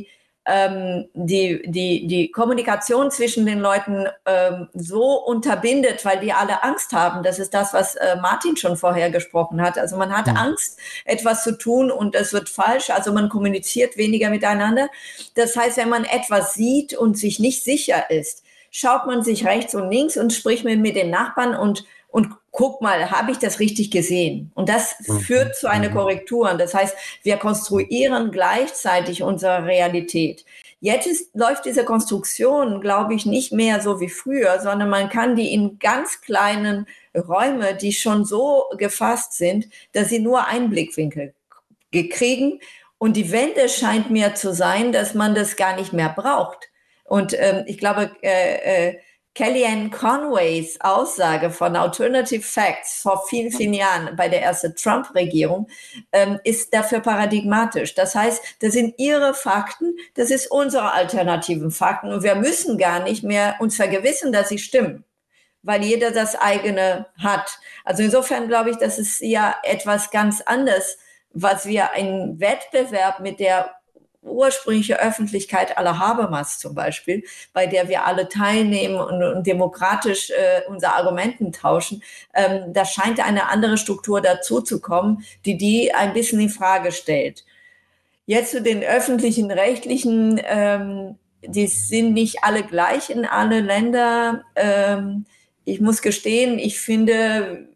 die Kommunikation zwischen den Leuten so unterbindet, weil die alle Angst haben. Das ist das, was Martin schon vorher gesprochen hat. Also man hat Angst, etwas zu tun und es wird falsch. Also man kommuniziert weniger miteinander. Das heißt, wenn man etwas sieht und sich nicht sicher ist, schaut man sich rechts und links und spricht mit den Nachbarn und guck mal, habe ich das richtig gesehen? Und das führt zu einer Korrektur. Und das heißt, wir konstruieren gleichzeitig unsere Realität. Jetzt läuft diese Konstruktion, glaube ich, nicht mehr so wie früher, sondern man kann die in ganz kleinen Räume, die schon so gefasst sind, dass sie nur einen Blickwinkel kriegen. Und die Wende scheint mir zu sein, dass man das gar nicht mehr braucht. Und ich glaube, Kellyanne Conways Aussage von Alternative Facts vor vielen, vielen Jahren bei der ersten Trump-Regierung ist dafür paradigmatisch. Das heißt, das sind ihre Fakten, das ist unsere alternativen Fakten und wir müssen gar nicht mehr uns vergewissern, dass sie stimmen, weil jeder das eigene hat. Also insofern glaube ich, das ist ja etwas ganz anderes, was wir einen Wettbewerb mit der ursprüngliche Öffentlichkeit aller Habermas zum Beispiel, bei der wir alle teilnehmen und demokratisch unsere Argumenten tauschen, da scheint eine andere Struktur dazu zu kommen, die ein bisschen in Frage stellt. Jetzt zu den öffentlichen Rechtlichen, die sind nicht alle gleich in alle Länder. Ich muss gestehen, ich finde,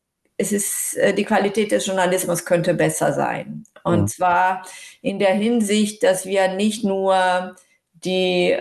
die Qualität des Journalismus könnte besser sein. Und zwar in der Hinsicht, dass wir nicht nur die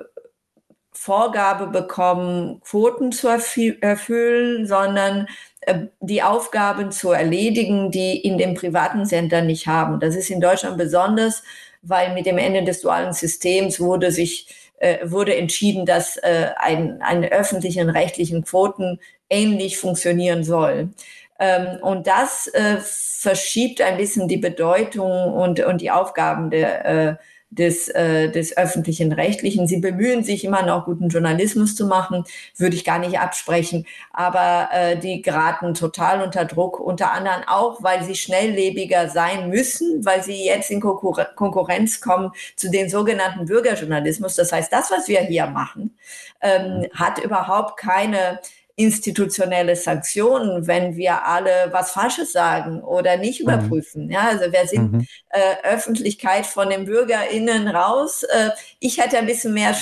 Vorgabe bekommen, Quoten zu erfüllen, sondern die Aufgaben zu erledigen, die in den privaten Sendern nicht haben. Das ist in Deutschland besonders, weil mit dem Ende des dualen Systems wurde entschieden, dass eine öffentlichen rechtlichen Quoten ähnlich funktionieren soll. Und das verschiebt ein bisschen die Bedeutung und die Aufgaben des öffentlichen Rechtlichen. Sie bemühen sich immer noch, guten Journalismus zu machen, würde ich gar nicht absprechen, aber die geraten total unter Druck, unter anderem auch, weil sie schnelllebiger sein müssen, weil sie jetzt in Konkurrenz kommen zu den sogenannten Bürgerjournalismus. Das heißt, das, was wir hier machen, hat überhaupt keine institutionelle Sanktionen, wenn wir alle was Falsches sagen oder nicht überprüfen. Ja, also wir sind Öffentlichkeit von den BürgerInnen raus. Ich hätte ein bisschen mehr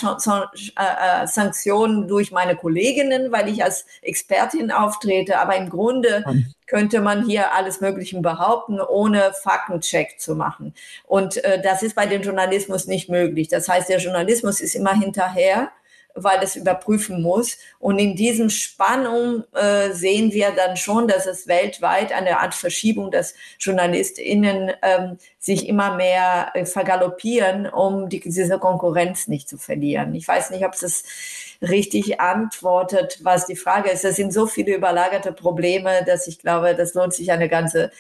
Sanktionen durch meine Kolleginnen, weil ich als Expertin auftrete, aber im Grunde könnte man hier alles Mögliche behaupten, ohne Faktencheck zu machen. Und das ist bei dem Journalismus nicht möglich. Das heißt, der Journalismus ist immer hinterher, weil es überprüfen muss. Und in diesem Spannung sehen wir dann schon, dass es weltweit eine Art Verschiebung, dass JournalistInnen sich immer mehr vergaloppieren, um diese Konkurrenz nicht zu verlieren. Ich weiß nicht, ob es richtig antwortet, was die Frage ist. Es sind so viele überlagerte Probleme, dass ich glaube, das lohnt sich einen ganzen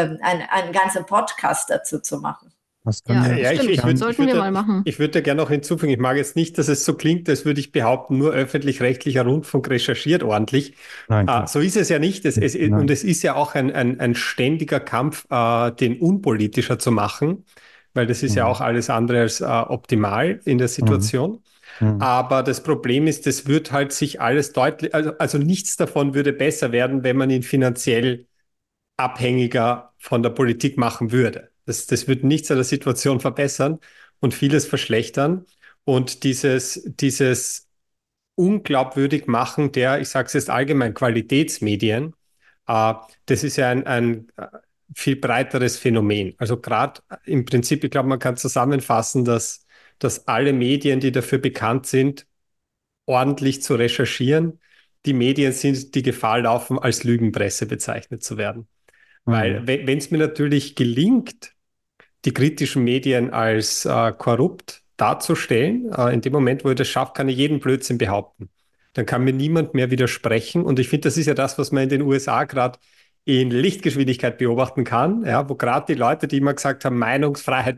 Podcast dazu zu machen. Sollten wir mal machen. Ich würde gerne noch hinzufügen, ich mag jetzt nicht, dass es so klingt, als würde ich behaupten, nur öffentlich-rechtlicher Rundfunk recherchiert ordentlich. Nein. So ist es ja nicht. Und es ist ja auch ein ständiger Kampf, den unpolitischer zu machen, weil das ist ja auch alles andere als optimal in der Situation. Aber das Problem ist, das wird halt sich alles deutlich, also nichts davon würde besser werden, wenn man ihn finanziell abhängiger von der Politik machen würde. Das wird nichts an der Situation verbessern und vieles verschlechtern. Und dieses unglaubwürdig machen der, ich sage es jetzt allgemein, Qualitätsmedien, das ist ja ein viel breiteres Phänomen. Also gerade im Prinzip, ich glaube, man kann zusammenfassen, dass alle Medien, die dafür bekannt sind, ordentlich zu recherchieren, die Medien sind, die Gefahr laufen, als Lügenpresse bezeichnet zu werden. Weil wenn es mir natürlich gelingt, die kritischen Medien als korrupt darzustellen, in dem Moment, wo ich das schaffe, kann ich jeden Blödsinn behaupten. Dann kann mir niemand mehr widersprechen. Und ich finde, das ist ja das, was man in den USA gerade in Lichtgeschwindigkeit beobachten kann, ja, wo gerade die Leute, die immer gesagt haben, Meinungsfreiheit,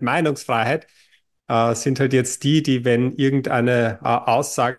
sind halt jetzt die, wenn irgendeine Aussage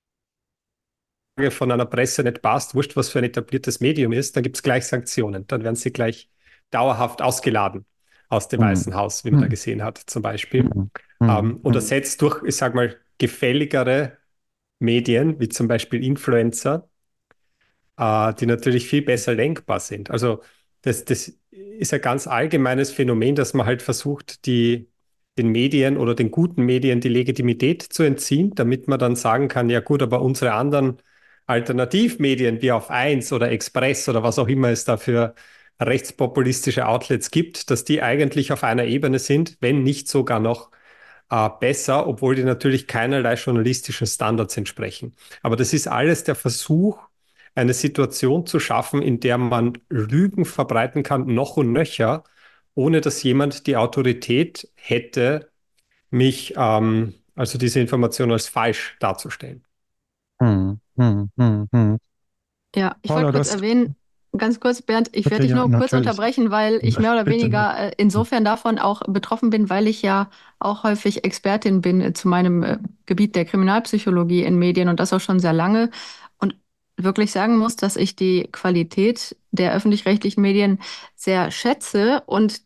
von einer Presse nicht passt, wurscht, was für ein etabliertes Medium ist, dann gibt es gleich Sanktionen. Dann werden sie gleich dauerhaft ausgeladen. aus dem Weißen Haus, wie man da gesehen hat, zum Beispiel. Oder setzt durch, ich sag mal, gefälligere Medien, wie zum Beispiel Influencer, die natürlich viel besser lenkbar sind. Also das ist ein ganz allgemeines Phänomen, dass man halt versucht, den Medien oder den guten Medien die Legitimität zu entziehen, damit man dann sagen kann, ja gut, aber unsere anderen Alternativmedien wie auf 1 oder Express oder was auch immer es da für rechtspopulistische Outlets gibt, dass die eigentlich auf einer Ebene sind, wenn nicht sogar noch besser, obwohl die natürlich keinerlei journalistischen Standards entsprechen. Aber das ist alles der Versuch, eine Situation zu schaffen, in der man Lügen verbreiten kann, noch und nöcher, ohne dass jemand die Autorität hätte, mich, also diese Information als falsch darzustellen. Ja, ich Paula, wollte kurz erwähnen, ganz kurz, Bernd, ich werde dich nur kurz unterbrechen, weil ich mehr oder weniger insofern davon auch betroffen bin, weil ich ja auch häufig Expertin bin zu meinem Gebiet der Kriminalpsychologie in Medien und das auch schon sehr lange und wirklich sagen muss, dass ich die Qualität der öffentlich-rechtlichen Medien sehr schätze und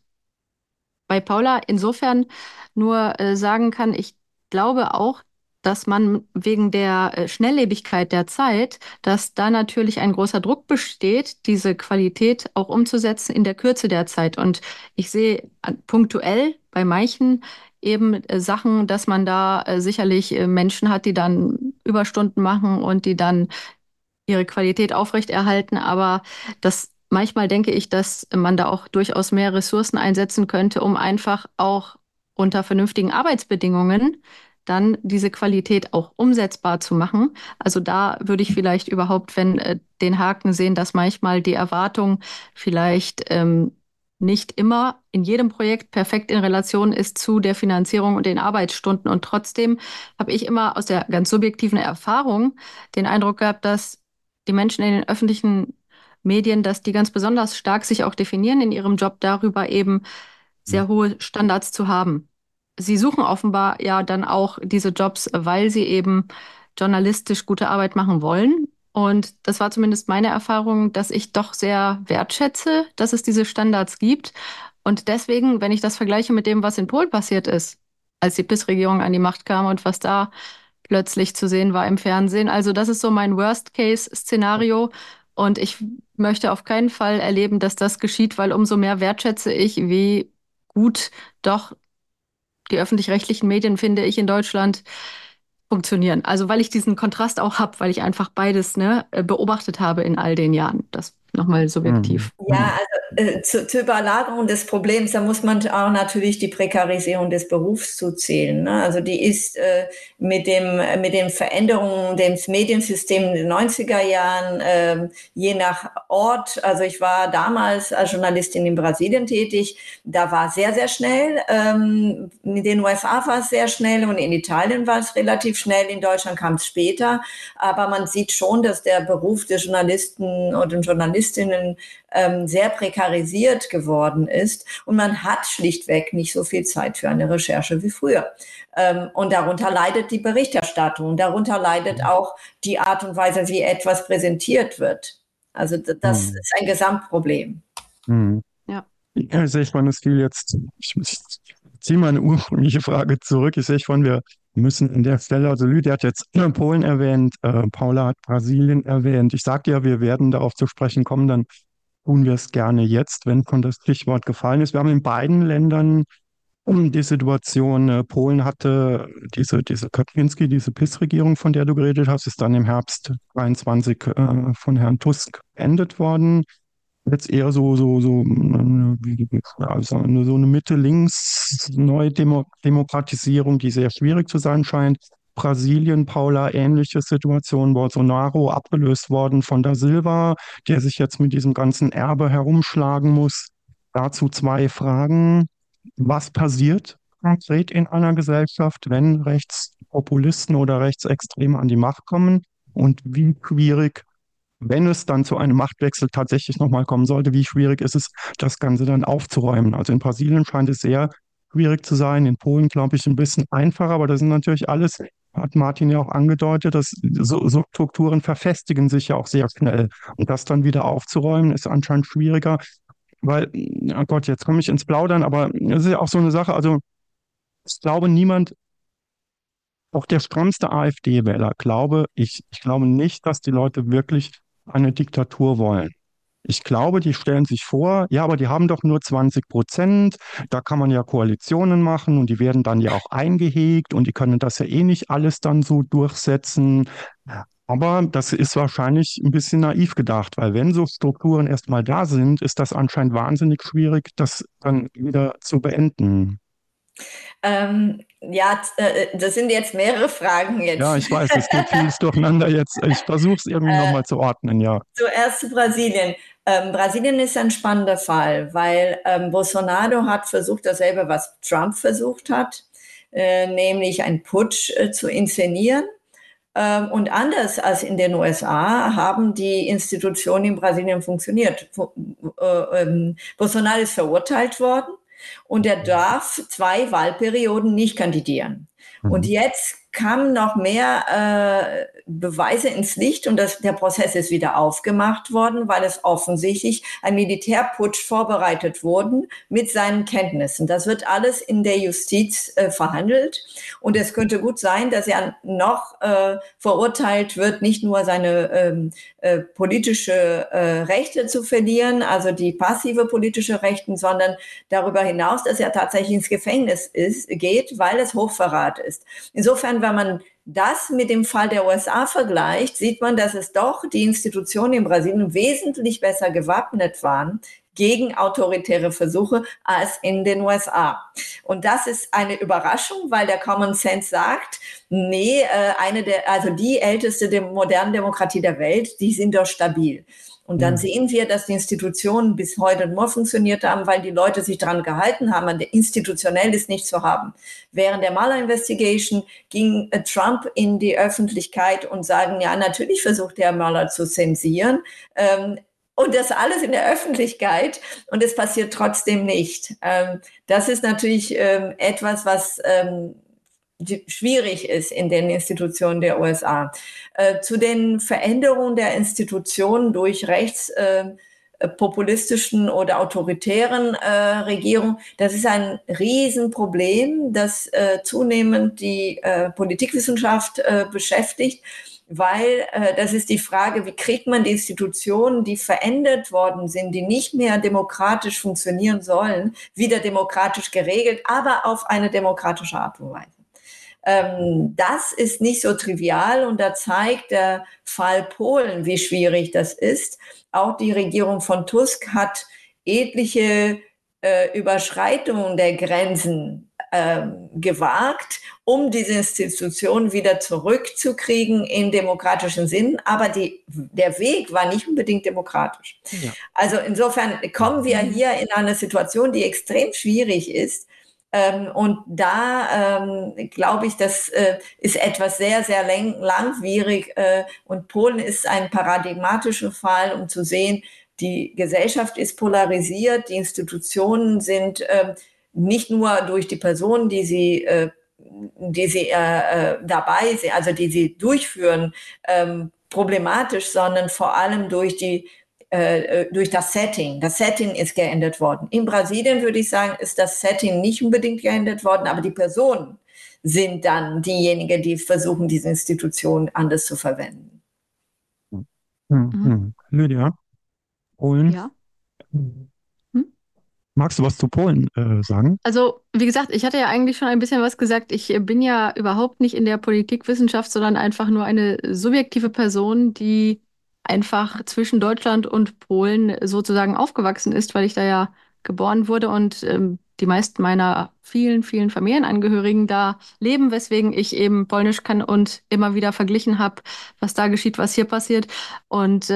bei Paula insofern nur sagen kann, ich glaube auch, dass man wegen der Schnelllebigkeit der Zeit, dass da natürlich ein großer Druck besteht, diese Qualität auch umzusetzen in der Kürze der Zeit. Und ich sehe punktuell bei manchen eben Sachen, dass man da sicherlich Menschen hat, die dann Überstunden machen und die dann ihre Qualität aufrechterhalten. Aber manchmal denke ich, dass man da auch durchaus mehr Ressourcen einsetzen könnte, um einfach auch unter vernünftigen Arbeitsbedingungen dann diese Qualität auch umsetzbar zu machen. Also da würde ich vielleicht überhaupt, wenn den Haken sehen, dass manchmal die Erwartung vielleicht nicht immer in jedem Projekt perfekt in Relation ist zu der Finanzierung und den Arbeitsstunden. Und trotzdem habe ich immer aus der ganz subjektiven Erfahrung den Eindruck gehabt, dass die Menschen in den öffentlichen Medien, dass die ganz besonders stark sich auch definieren in ihrem Job darüber, eben sehr hohe Standards zu haben. Sie suchen offenbar ja dann auch diese Jobs, weil sie eben journalistisch gute Arbeit machen wollen. Und das war zumindest meine Erfahrung, dass ich doch sehr wertschätze, dass es diese Standards gibt. Und deswegen, wenn ich das vergleiche mit dem, was in Polen passiert ist, als die PiS-Regierung an die Macht kam und was da plötzlich zu sehen war im Fernsehen. Also das ist so mein Worst-Case-Szenario. Und ich möchte auf keinen Fall erleben, dass das geschieht, weil umso mehr wertschätze ich, wie gut doch die öffentlich-rechtlichen Medien, finde ich, in Deutschland funktionieren. Also weil ich diesen Kontrast auch habe, weil ich einfach beides beobachtet habe in all den Jahren. Das nochmal subjektiv. Ja, also zur Überlagerung des Problems, da muss man auch natürlich die Prekarisierung des Berufs zuzählen. Ne? Also die ist mit den Veränderungen des Mediensystems in den 90er Jahren, je nach Ort, also ich war damals als Journalistin in Brasilien tätig, da war sehr, sehr schnell. In den USA war es sehr schnell und in Italien war es relativ schnell, in Deutschland kam es später. Aber man sieht schon, dass der Beruf des Journalisten und den Journalistinnen sehr prekarisiert geworden ist und man hat schlichtweg nicht so viel Zeit für eine Recherche wie früher. Und darunter leidet die Berichterstattung, darunter leidet auch die Art und Weise, wie etwas präsentiert wird. Also das ist ein Gesamtproblem. Ja. Ja, sehe ich von, es fiel jetzt, ich ziehe meine ursprüngliche Frage zurück. Ich sehe von, wir müssen an der Stelle, also Lydia hat jetzt Polen erwähnt, Paula hat Brasilien erwähnt. Ich sagte ja, wir werden darauf zu sprechen kommen, dann tun wir es gerne jetzt, wenn schon das Stichwort gefallen ist. Wir haben in beiden Ländern die Situation, Polen hatte diese Kaczynski, diese PiS-Regierung, von der du geredet hast, ist dann im Herbst 2023 von Herrn Tusk beendet worden. Jetzt eher so eine Mitte-Links-Neudemokratisierung, die sehr schwierig zu sein scheint. Brasilien, Paula, ähnliche Situation, Bolsonaro abgelöst worden von Da Silva, der sich jetzt mit diesem ganzen Erbe herumschlagen muss. Dazu zwei Fragen. Was passiert konkret in einer Gesellschaft, wenn Rechtspopulisten oder Rechtsextreme an die Macht kommen? Und wie schwierig, wenn es dann zu einem Machtwechsel tatsächlich nochmal kommen sollte, wie schwierig ist es, das Ganze dann aufzuräumen? Also in Brasilien scheint es sehr schwierig zu sein, in Polen glaube ich ein bisschen einfacher, aber das sind natürlich alles, hat Martin ja auch angedeutet, dass so Strukturen verfestigen sich ja auch sehr schnell. Und das dann wieder aufzuräumen, ist anscheinend schwieriger. weil, oh Gott, jetzt komme ich ins Plaudern, aber es ist ja auch so eine Sache, also ich glaube, niemand, auch der strammste AfD-Wähler, ich glaube nicht, dass die Leute wirklich eine Diktatur wollen. Ich glaube, die stellen sich vor, ja, aber die haben doch nur 20%, da kann man ja Koalitionen machen und die werden dann ja auch eingehegt und die können das ja eh nicht alles dann so durchsetzen. Aber das ist wahrscheinlich ein bisschen naiv gedacht, weil wenn so Strukturen erstmal da sind, ist das anscheinend wahnsinnig schwierig, das dann wieder zu beenden. Ja, das sind jetzt mehrere Fragen Ja, jetzt. ich weiß, es geht vieles durcheinander jetzt. Ich versuche es irgendwie nochmal zu ordnen, ja. Zuerst zu Brasilien. Brasilien ist ein spannender Fall, weil Bolsonaro hat versucht, dasselbe, was Trump versucht hat, nämlich einen Putsch zu inszenieren. Und anders als in den USA haben die Institutionen in Brasilien funktioniert. Bolsonaro ist verurteilt worden und er darf 2 Wahlperioden nicht kandidieren. Und jetzt kamen noch mehr Beweise ins Licht und der Prozess ist wieder aufgemacht worden, weil es offensichtlich ein Militärputsch vorbereitet wurde mit seinen Kenntnissen. Das wird alles in der Justiz verhandelt und es könnte gut sein, dass er noch verurteilt wird, nicht nur seine politische Rechte zu verlieren, also die passive politische Rechten, sondern darüber hinaus, dass er tatsächlich ins Gefängnis geht, weil es Hochverrat ist. Insofern, wenn man das mit dem Fall der USA vergleicht, sieht man, dass es doch die Institutionen in Brasilien wesentlich besser gewappnet waren gegen autoritäre Versuche als in den USA. Und das ist eine Überraschung, weil der Common Sense sagt, nee, also die älteste modernen Demokratie der Welt, die sind doch stabil. Und dann sehen wir, dass die Institutionen bis heute nur funktioniert haben, weil die Leute sich daran gehalten haben. Institutionell ist nicht zu haben. Während der Mueller Investigation ging Trump in die Öffentlichkeit und sagen, ja, natürlich versucht der Mueller zu zensieren. Und das alles in der Öffentlichkeit und es passiert trotzdem nicht. Das ist natürlich etwas, was schwierig ist in den Institutionen der USA. Zu den Veränderungen der Institutionen durch rechtspopulistischen oder autoritären Regierungen, das ist ein Riesenproblem, das zunehmend die Politikwissenschaft beschäftigt, weil das ist die Frage, wie kriegt man die Institutionen, die verändert worden sind, die nicht mehr demokratisch funktionieren sollen, wieder demokratisch geregelt, aber auf eine demokratische Art und Weise. Das ist nicht so trivial und da zeigt der Fall Polen, wie schwierig das ist. Auch die Regierung von Tusk hat etliche Überschreitungen der Grenzen gewagt, um diese Institutionen wieder zurückzukriegen in demokratischen Sinn. Aber der Weg war nicht unbedingt demokratisch. Ja. Also insofern kommen wir hier in eine Situation, die extrem schwierig ist. Und da glaube ich, das ist etwas sehr, sehr langwierig. Und Polen ist ein paradigmatischer Fall, um zu sehen, die Gesellschaft ist polarisiert, die Institutionen sind nicht nur durch die Personen, die sie dabei sind, also die sie durchführen, problematisch, sondern vor allem durch das Setting. Das Setting ist geändert worden. In Brasilien würde ich sagen, ist das Setting nicht unbedingt geändert worden, aber die Personen sind dann diejenigen, die versuchen, diese Institutionen anders zu verwenden. Lydia, Polen? Ja. Magst du was zu Polen sagen? Also, wie gesagt, ich hatte ja eigentlich schon ein bisschen was gesagt. Ich bin ja überhaupt nicht in der Politikwissenschaft, sondern einfach nur eine subjektive Person, die einfach zwischen Deutschland und Polen sozusagen aufgewachsen ist, weil ich da ja geboren wurde und die meisten meiner vielen, vielen Familienangehörigen da leben, weswegen ich eben Polnisch kann und immer wieder verglichen habe, was da geschieht, was hier passiert. Und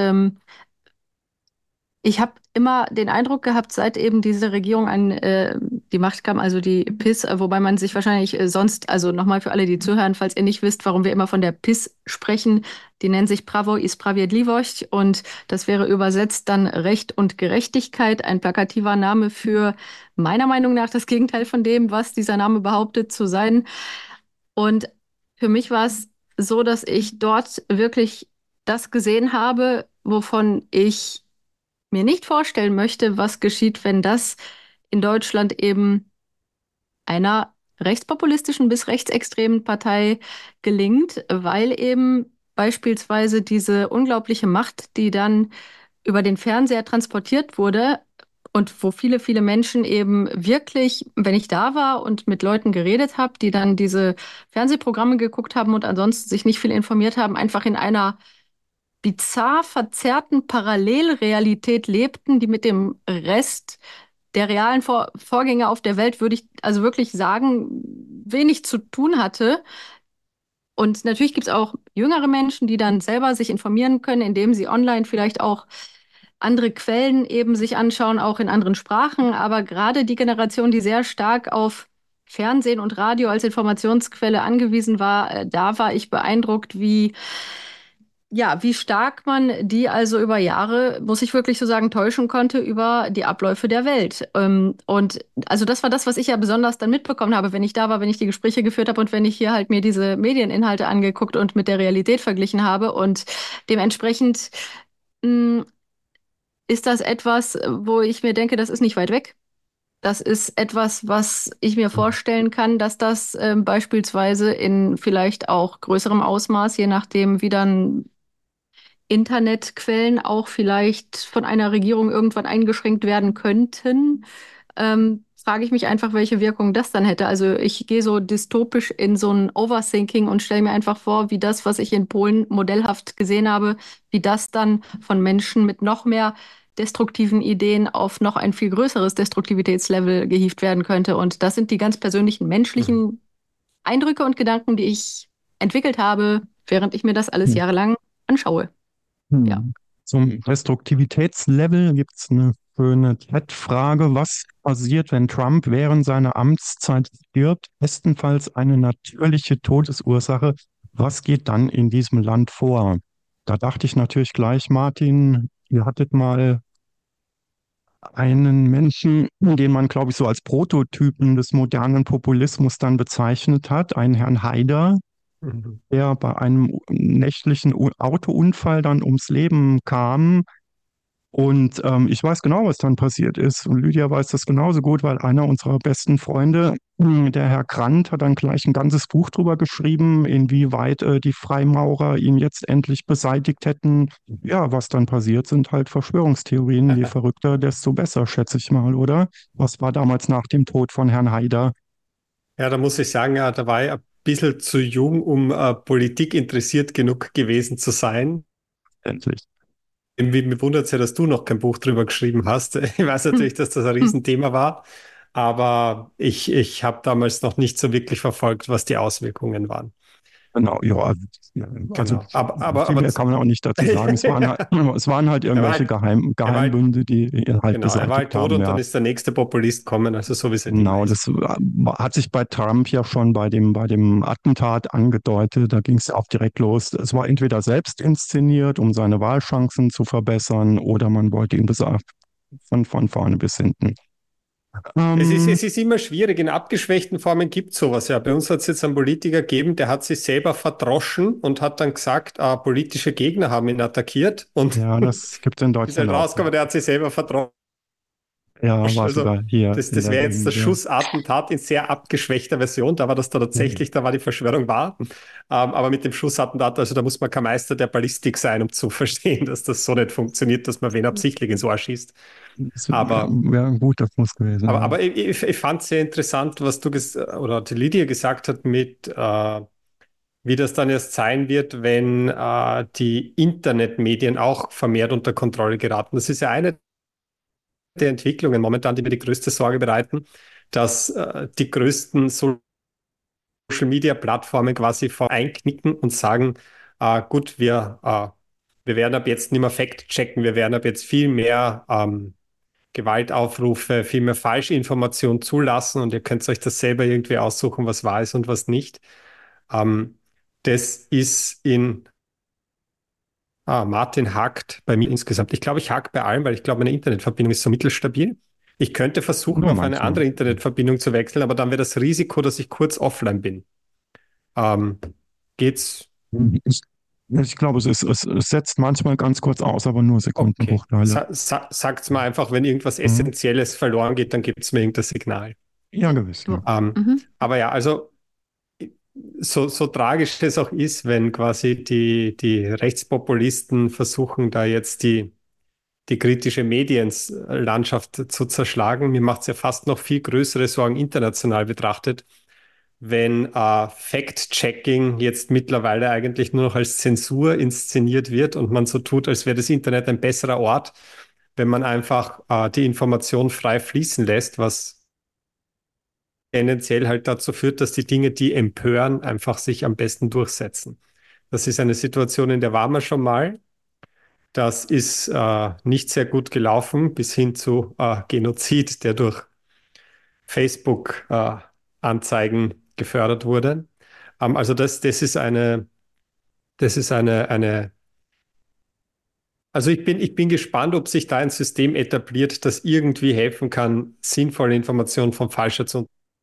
ich habe immer den Eindruck gehabt, seit eben diese Regierung an die Macht kam, also die PiS, wobei man sich wahrscheinlich sonst, also nochmal für alle, die zuhören, falls ihr nicht wisst, warum wir immer von der PiS sprechen, die nennt sich Prawo i Sprawiedliwość und das wäre übersetzt dann Recht und Gerechtigkeit, ein plakativer Name für meiner Meinung nach das Gegenteil von dem, was dieser Name behauptet zu sein. Und für mich war es so, dass ich dort wirklich das gesehen habe, wovon ich mir nicht vorstellen möchte, was geschieht, wenn das in Deutschland eben einer rechtspopulistischen bis rechtsextremen Partei gelingt, weil eben beispielsweise diese unglaubliche Macht, die dann über den Fernseher transportiert wurde und wo viele, viele Menschen eben wirklich, wenn ich da war und mit Leuten geredet habe, die dann diese Fernsehprogramme geguckt haben und ansonsten sich nicht viel informiert haben, einfach in einer bizarr verzerrten Parallelrealität lebten, die mit dem Rest der realen Vorgänge auf der Welt, würde ich also wirklich sagen, wenig zu tun hatte. Und natürlich gibt es auch jüngere Menschen, die dann selber sich informieren können, indem sie online vielleicht auch andere Quellen eben sich anschauen, auch in anderen Sprachen. Aber gerade die Generation, die sehr stark auf Fernsehen und Radio als Informationsquelle angewiesen war, da war ich beeindruckt, wie stark man die also über Jahre, muss ich wirklich so sagen, täuschen konnte über die Abläufe der Welt. Und also das war das, was ich ja besonders dann mitbekommen habe, wenn ich da war, wenn ich die Gespräche geführt habe und wenn ich hier halt mir diese Medieninhalte angeguckt und mit der Realität verglichen habe. Und dementsprechend mh, ist das etwas, wo ich mir denke, das ist nicht weit weg. Das ist etwas, was ich mir vorstellen kann, dass das beispielsweise in vielleicht auch größerem Ausmaß, je nachdem, wie dann Internetquellen auch vielleicht von einer Regierung irgendwann eingeschränkt werden könnten, frage ich mich einfach, welche Wirkung das dann hätte. Also ich gehe so dystopisch in so ein Overthinking und stelle mir einfach vor, wie das, was ich in Polen modellhaft gesehen habe, wie das dann von Menschen mit noch mehr destruktiven Ideen auf noch ein viel größeres Destruktivitätslevel gehievt werden könnte. Und das sind die ganz persönlichen menschlichen Eindrücke und Gedanken, die ich entwickelt habe, während ich mir das alles Hm. jahrelang anschaue. Ja. Zum Destruktivitätslevel gibt es eine schöne Chat-Frage. Was passiert, wenn Trump während seiner Amtszeit stirbt? Bestenfalls eine natürliche Todesursache. Was geht dann in diesem Land vor? Da dachte ich natürlich gleich, Martin, ihr hattet mal einen Menschen, den man, glaube ich, so als Prototypen des modernen Populismus dann bezeichnet hat, einen Herrn Haider, Mhm. der bei einem nächtlichen Autounfall dann ums Leben kam. Und ich weiß genau, was dann passiert ist. Und Lydia weiß das genauso gut, weil einer unserer besten Freunde, der Herr Grant, hat dann gleich ein ganzes Buch drüber geschrieben, inwieweit die Freimaurer ihn jetzt endlich beseitigt hätten. Ja, was dann passiert, sind halt Verschwörungstheorien. Je verrückter, desto besser, schätze ich mal, oder? Was war damals nach dem Tod von Herrn Haider? Ja, da muss ich sagen, ja, da war ich ein bisschen zu jung, um Politik interessiert genug gewesen zu sein. Endlich. Irgendwie mir wundert es ja, dass du noch kein Buch drüber geschrieben hast. Ich weiß natürlich, dass das ein Riesenthema war, aber ich habe damals noch nicht so wirklich verfolgt, was die Auswirkungen waren. Genau, ja, also Genau. viel mehr kann man auch nicht dazu sagen. Es waren halt er war irgendwelche halt, er war halt, Geheimbünde, die ihn halt genau, er war halt beseitigt tot haben, und dann ja. ist der nächste Populist kommen, also so wie es ja die Genau, meisten. das hat sich bei Trump ja schon bei dem Attentat angedeutet. Da ging es ja auch direkt los. Es war entweder selbst inszeniert, um seine Wahlchancen zu verbessern, oder man wollte ihn besagt von vorne bis hinten. Es ist immer schwierig. In abgeschwächten Formen gibt es sowas. Ja, bei uns hat es jetzt einen Politiker gegeben, der hat sich selber verdroschen und hat dann gesagt, politische Gegner haben ihn attackiert und Ja, das gibt es in ist halt Deutschland auch. rausgekommen, der hat sich selber verdroschen. Ja, war Also sogar hier das, in das der wäre jetzt das Gegend, ja. Schussattentat in sehr abgeschwächter Version. Da war das da tatsächlich, da war die Verschwörung wahr. Aber mit dem Schussattentat, also da muss man kein Meister der Ballistik sein, um zu verstehen, dass das so nicht funktioniert, dass man wen absichtlich ins Ohr schießt. Das Aber wäre gut, das muss gewesen. aber ich fand es sehr interessant, was du oder die Lydia gesagt hat mit, wie das dann erst sein wird, wenn die Internetmedien auch vermehrt unter Kontrolle geraten. Das ist ja eine der Entwicklungen momentan, die mir die größte Sorge bereiten, dass die größten Social-Media-Plattformen quasi einknicken und sagen, gut, wir werden ab jetzt nicht mehr Fact-checken, wir werden ab jetzt viel mehr Gewaltaufrufe, viel mehr Falschinformation zulassen und ihr könnt euch das selber irgendwie aussuchen, was wahr ist und was nicht. Das ist Martin hakt bei mir insgesamt. Ich glaube, ich hake bei allem, weil ich glaube, meine Internetverbindung ist so mittelstabil. Ich könnte versuchen, Nur auf eine manchmal. andere Internetverbindung zu wechseln, aber dann wäre das Risiko, dass ich kurz offline bin. Geht's? Ich glaube, es setzt manchmal ganz kurz aus, aber nur Okay. Sekundenbruchteile. Sagt's mal einfach, wenn irgendwas Mhm. Essentielles verloren geht, dann gibt es mir irgendein Signal. Ja, gewiss. Ja. Mhm. Aber ja, also so tragisch es auch ist, wenn quasi die Rechtspopulisten versuchen, da jetzt die kritische Medienlandschaft zu zerschlagen. Mir macht es ja fast noch viel größere Sorgen international betrachtet, wenn Fact-Checking jetzt mittlerweile eigentlich nur noch als Zensur inszeniert wird und man so tut, als wäre das Internet ein besserer Ort, wenn man einfach die Information frei fließen lässt, was tendenziell halt dazu führt, dass die Dinge, die empören, einfach sich am besten durchsetzen. Das ist eine Situation, in der waren wir schon mal. Das ist nicht sehr gut gelaufen, bis hin zu Genozid, der durch Facebook-Anzeigen gefördert wurde. Also das ist eine, also ich bin gespannt, ob sich da ein System etabliert, das irgendwie helfen kann, sinnvolle Informationen von falscher zu.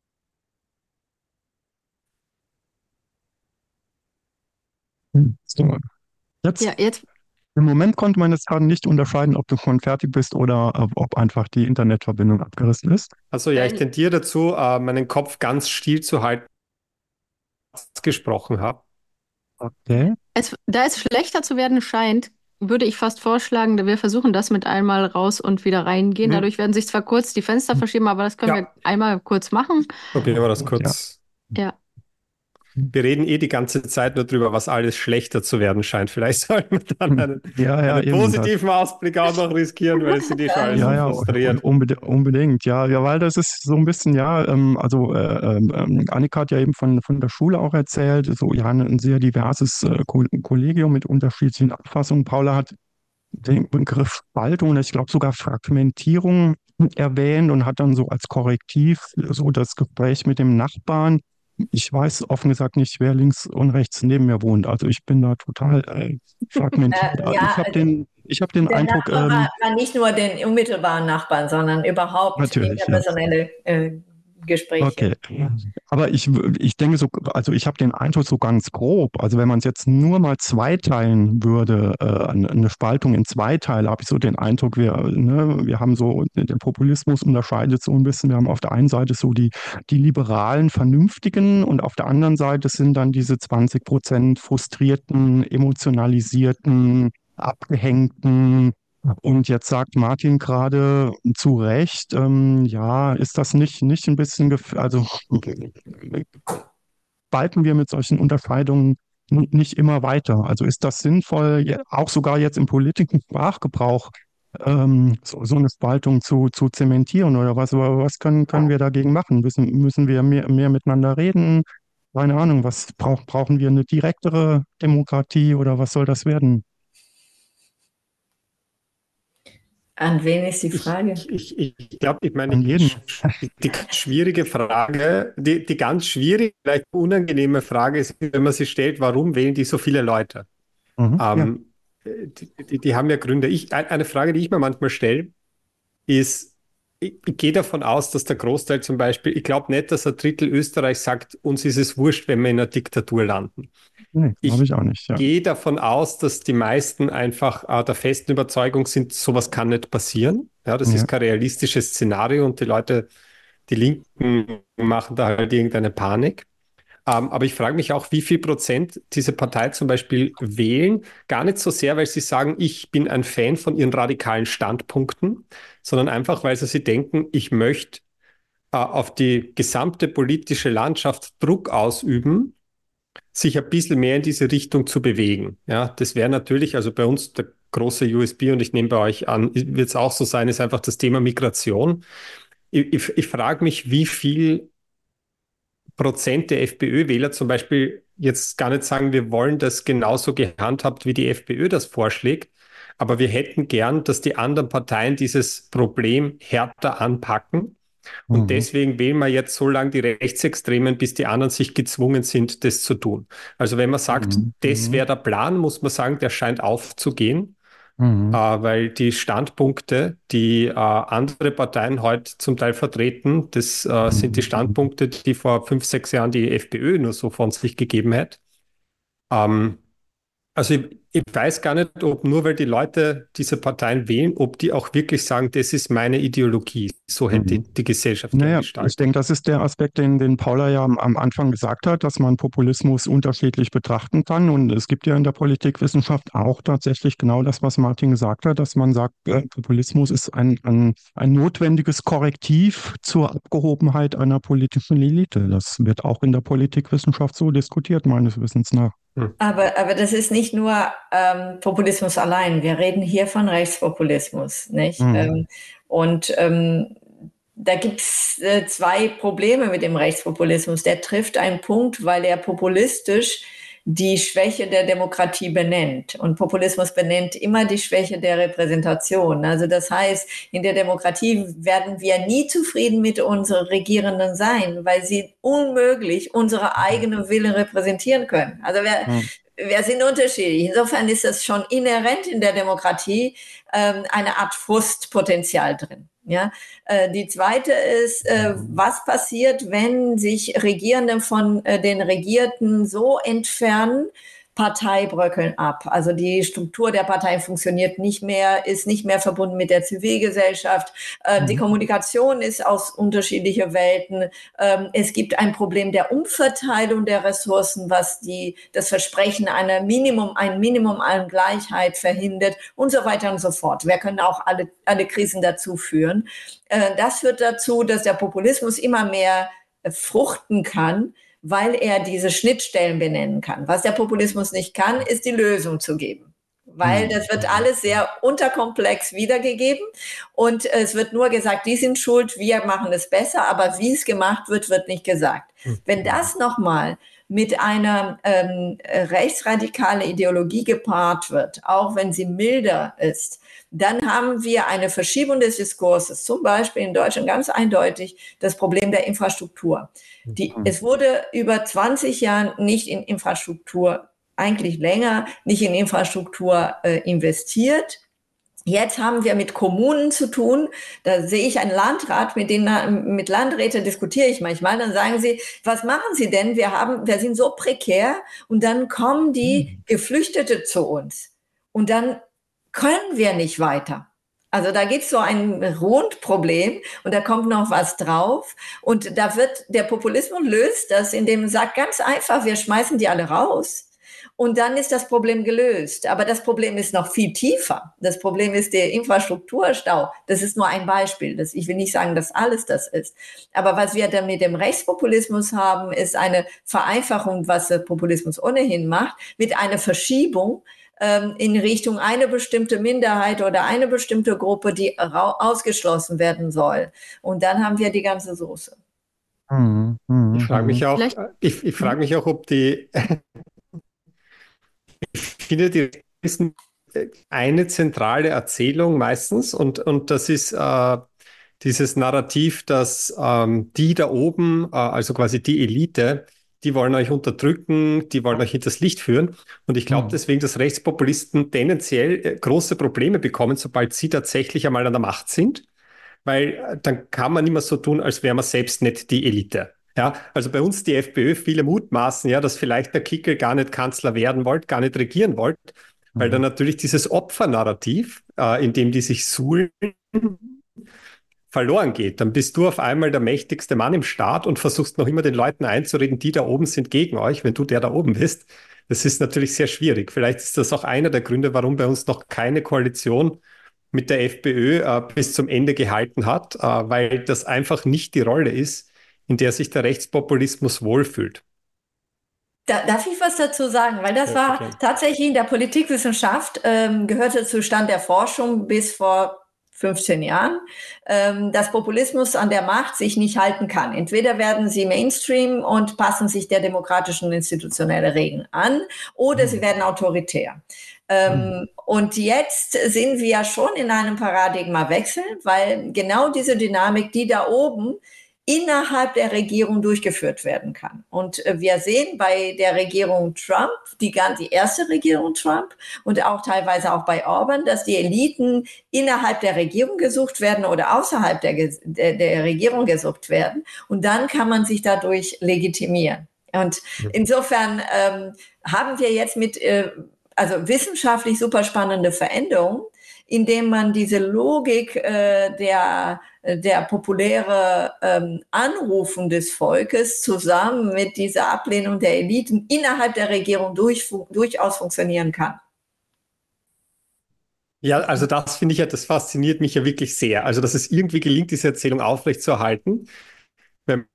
So. Jetzt, Ja, jetzt, im Moment konnte man jetzt gerade nicht unterscheiden, ob du schon fertig bist oder ob einfach die Internetverbindung abgerissen ist. Also ja, ich Dein- tendiere dazu, meinen Kopf ganz still zu halten, was ich gesprochen habe. Okay. da es schlechter zu werden scheint, würde ich fast vorschlagen, wir versuchen das mit einmal raus und wieder reingehen. Mhm. Dadurch werden sich zwar kurz die Fenster verschieben, aber das können Ja. wir einmal kurz machen. Probieren wir das Ja. kurz. Ja. Wir reden die ganze Zeit nur drüber, was alles schlechter zu werden scheint. Vielleicht sollten wir dann einen eben. positiven Ausblick auch noch riskieren, weil es sind schon alle so frustriert. Unbedingt. Ja, weil das ist so ein bisschen, Annika hat ja eben von der Schule auch erzählt, so, ja, ein sehr diverses Kollegium mit unterschiedlichen Abfassungen. Paula hat den Begriff Spaltung, ich glaube sogar Fragmentierung erwähnt und hat dann so als Korrektiv so das Gespräch mit dem Nachbarn. Ich weiß offen gesagt nicht, wer links und rechts neben mir wohnt. Also ich bin da total fragmentiert. Ich habe den Der Eindruck, Nachbar war nicht nur den unmittelbaren Nachbarn, sondern überhaupt natürlich, ja. interpersonelle Gespräche. Okay, aber ich denke so, also ich habe den Eindruck so ganz grob, also wenn man es jetzt nur mal zweiteilen würde, eine Spaltung in zwei Teile, habe ich so den Eindruck, wir haben so, der Populismus unterscheidet so ein bisschen, wir haben auf der einen Seite so die liberalen, vernünftigen und auf der anderen Seite sind dann diese 20% frustrierten, emotionalisierten, abgehängten. Und jetzt sagt Martin gerade zu Recht, ja, ist das nicht ein bisschen, also spalten wir mit solchen Unterscheidungen nicht immer weiter? Also ist das sinnvoll, auch sogar jetzt im politischen Sprachgebrauch, so eine Spaltung zu zementieren oder was? Aber was können wir dagegen machen? Müssen wir mehr miteinander reden? Keine Ahnung, brauchen wir eine direktere Demokratie oder was soll das werden? An wen ist die Frage? Ich glaube, ich meine, An jeden. die schwierige Frage, die ganz schwierige, vielleicht unangenehme Frage ist, wenn man sich stellt, warum wählen die so viele Leute? Ja. Die haben ja Gründe. Eine Frage, die ich mir manchmal stelle, ist, ich gehe davon aus, dass der Großteil zum Beispiel, ich glaube nicht, dass ein Drittel Österreich sagt, uns ist es wurscht, wenn wir in einer Diktatur landen. Nee, glaube ich auch nicht. Ja. Gehe davon aus, dass die meisten einfach der festen Überzeugung sind, sowas kann nicht passieren. Ja, das ist kein realistisches Szenario und die Linken machen da halt irgendeine Panik. Aber ich frage mich auch, wie viel Prozent diese Partei zum Beispiel wählen. Gar nicht so sehr, weil sie sagen, ich bin ein Fan von ihren radikalen Standpunkten, sondern einfach, weil sie denken, ich möchte auf die gesamte politische Landschaft Druck ausüben, sich ein bisschen mehr in diese Richtung zu bewegen. Ja, das wäre natürlich, also bei uns der große USB, und ich nehme bei euch an, wird es auch so sein, ist einfach das Thema Migration. Ich frage mich, wie viel Prozent der FPÖ-Wähler zum Beispiel jetzt gar nicht sagen, wir wollen das genauso gehandhabt, wie die FPÖ das vorschlägt, aber wir hätten gern, dass die anderen Parteien dieses Problem härter anpacken. Und deswegen wählen wir jetzt so lange die Rechtsextremen, bis die anderen sich gezwungen sind, das zu tun. Also wenn man sagt, das wäre der Plan, muss man sagen, der scheint aufzugehen, weil die Standpunkte, die andere Parteien heute zum Teil vertreten, das sind die Standpunkte, die vor 5, 6 Jahren die FPÖ nur so von sich gegeben hat. Also ich weiß gar nicht, ob nur weil die Leute diese Parteien wählen, ob die auch wirklich sagen, das ist meine Ideologie. So hätte die Gesellschaft gern Naja, ich gestaltet. denke, das ist der Aspekt, den Paula ja am Anfang gesagt hat, dass man Populismus unterschiedlich betrachten kann. Und es gibt ja in der Politikwissenschaft auch tatsächlich genau das, was Martin gesagt hat, dass man sagt, Populismus ist ein notwendiges Korrektiv zur Abgehobenheit einer politischen Elite. Das wird auch in der Politikwissenschaft so diskutiert, meines Wissens nach. Aber das ist nicht nur Populismus allein. Wir reden hier von Rechtspopulismus, nicht? Da gibt es zwei Probleme mit dem Rechtspopulismus. Der trifft einen Punkt, weil er populistisch die Schwäche der Demokratie benennt. Und Populismus benennt immer die Schwäche der Repräsentation. Also das heißt, in der Demokratie werden wir nie zufrieden mit unseren Regierenden sein, weil sie unmöglich unsere eigene Wille repräsentieren können. Also wir sind unterschiedlich. Insofern ist das schon inhärent in der Demokratie eine Art Frustpotenzial drin. Ja, die zweite ist, was passiert, wenn sich Regierende von den Regierten so entfernen, Partei bröckeln ab. Also die Struktur der Partei funktioniert nicht mehr, ist nicht mehr verbunden mit der Zivilgesellschaft. Die Kommunikation ist aus unterschiedlichen Welten. Es gibt ein Problem der Umverteilung der Ressourcen, was das Versprechen ein Minimum an Gleichheit verhindert und so weiter und so fort. Wir können auch alle Krisen dazu führen. Das führt dazu, dass der Populismus immer mehr fruchten kann, weil er diese Schnittstellen benennen kann. Was der Populismus nicht kann, ist die Lösung zu geben. Weil das wird alles sehr unterkomplex wiedergegeben und es wird nur gesagt, die sind schuld, wir machen es besser, aber wie es gemacht wird, wird nicht gesagt. Wenn das nochmal mit einer rechtsradikalen Ideologie gepaart wird, auch wenn sie milder ist, dann haben wir eine Verschiebung des Diskurses, zum Beispiel in Deutschland ganz eindeutig das Problem der Infrastruktur. Es wurde über 20 Jahre nicht in Infrastruktur, eigentlich länger, nicht in Infrastruktur investiert. Jetzt haben wir mit Kommunen zu tun. Da sehe ich einen Landrat, mit Landräten diskutiere ich manchmal. Dann sagen sie, was machen Sie denn? Wir sind so prekär. Und dann kommen die Geflüchtete zu uns. Und dann können wir nicht weiter. Also da gibt es so ein Rundproblem und da kommt noch was drauf. Und da wird der Populismus löst das, indem er sagt, ganz einfach, wir schmeißen die alle raus. Und dann ist das Problem gelöst. Aber das Problem ist noch viel tiefer. Das Problem ist der Infrastrukturstau. Das ist nur ein Beispiel. Ich will nicht sagen, dass alles das ist. Aber was wir dann mit dem Rechtspopulismus haben, ist eine Vereinfachung, was der Populismus ohnehin macht, mit einer Verschiebung in Richtung eine bestimmte Minderheit oder eine bestimmte Gruppe, die ausgeschlossen werden soll. Und dann haben wir die ganze Soße. Ich frage mich auch, ob die ich finde, die ist eine zentrale Erzählung meistens und das ist dieses Narrativ, dass die da oben, also quasi die Elite, die wollen euch unterdrücken, die wollen euch hinters Licht führen. Und ich glaube deswegen, dass Rechtspopulisten tendenziell große Probleme bekommen, sobald sie tatsächlich einmal an der Macht sind, weil dann kann man nicht mehr so tun, als wäre man selbst nicht die Elite. Ja, also bei uns die FPÖ, viele mutmaßen ja, dass vielleicht der Kickl gar nicht Kanzler werden wollte, gar nicht regieren wollte, weil dann natürlich dieses Opfernarrativ, in dem die sich suhlen, verloren geht. Dann bist du auf einmal der mächtigste Mann im Staat und versuchst noch immer den Leuten einzureden, die da oben sind gegen euch, wenn du der da oben bist. Das ist natürlich sehr schwierig. Vielleicht ist das auch einer der Gründe, warum bei uns noch keine Koalition mit der FPÖ bis zum Ende gehalten hat, weil das einfach nicht die Rolle ist, in der sich der Rechtspopulismus wohlfühlt. Darf ich was dazu sagen? Weil das war tatsächlich in der Politikwissenschaft, gehörte zu Stand der Forschung bis vor 15 Jahren, dass Populismus an der Macht sich nicht halten kann. Entweder werden sie Mainstream und passen sich der demokratischen institutionellen Regeln an, oder sie werden autoritär. Und jetzt sind wir ja schon in einem Paradigmawechsel, weil genau diese Dynamik, die da oben innerhalb der Regierung durchgeführt werden kann. Und wir sehen bei der Regierung Trump, die erste Regierung Trump und auch teilweise auch bei Orban, dass die Eliten innerhalb der Regierung gesucht werden oder außerhalb der Regierung gesucht werden. Und dann kann man sich dadurch legitimieren. Und insofern haben wir jetzt mit also wissenschaftlich super spannende Veränderung, indem man diese Logik der populäre Anrufen des Volkes zusammen mit dieser Ablehnung der Eliten innerhalb der Regierung durchaus funktionieren kann. Ja, also das finde ich ja, das fasziniert mich ja wirklich sehr. Also, dass es irgendwie gelingt, diese Erzählung aufrechtzuerhalten, wenn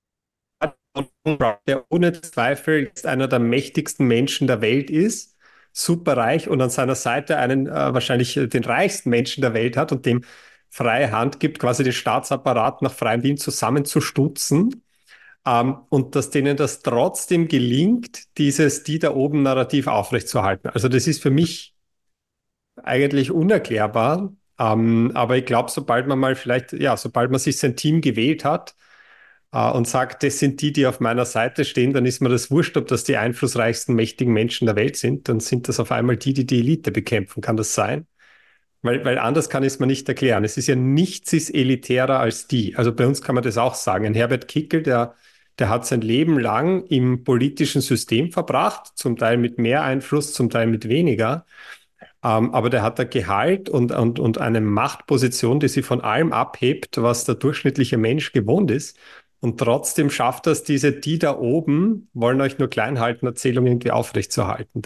der ohne Zweifel jetzt einer der mächtigsten Menschen der Welt ist, superreich und an seiner Seite einen wahrscheinlich den reichsten Menschen der Welt hat und dem freie Hand gibt, quasi den Staatsapparat nach freiem Willen zusammenzustutzen. Und dass denen das trotzdem gelingt, dieses Die da oben Narrativ aufrechtzuerhalten. Also das ist für mich eigentlich unerklärbar. Aber ich glaube, sobald man mal vielleicht, ja, sobald man sich sein Team gewählt hat, und sagt, das sind die, die auf meiner Seite stehen, dann ist mir das wurscht, ob das die einflussreichsten, mächtigen Menschen der Welt sind. Dann sind das auf einmal die, die die Elite bekämpfen. Kann das sein? Weil anders kann ich es mir nicht erklären. Es ist ja nichts ist elitärer als die. Also bei uns kann man das auch sagen. Ein Herbert Kickl, der hat sein Leben lang im politischen System verbracht, zum Teil mit mehr Einfluss, zum Teil mit weniger. Aber der hat ein Gehalt und eine Machtposition, die sie von allem abhebt, was der durchschnittliche Mensch gewohnt ist. Und trotzdem schafft das die da oben, wollen euch nur klein halten, Erzählung irgendwie aufrechtzuerhalten.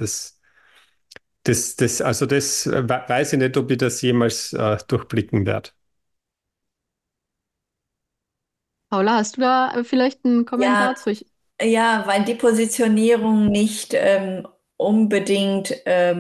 Also das weiß ich nicht, ob ich das jemals durchblicken werde. Paula, hast du da vielleicht einen Kommentar zu? Ja, weil die Positionierung nicht unbedingt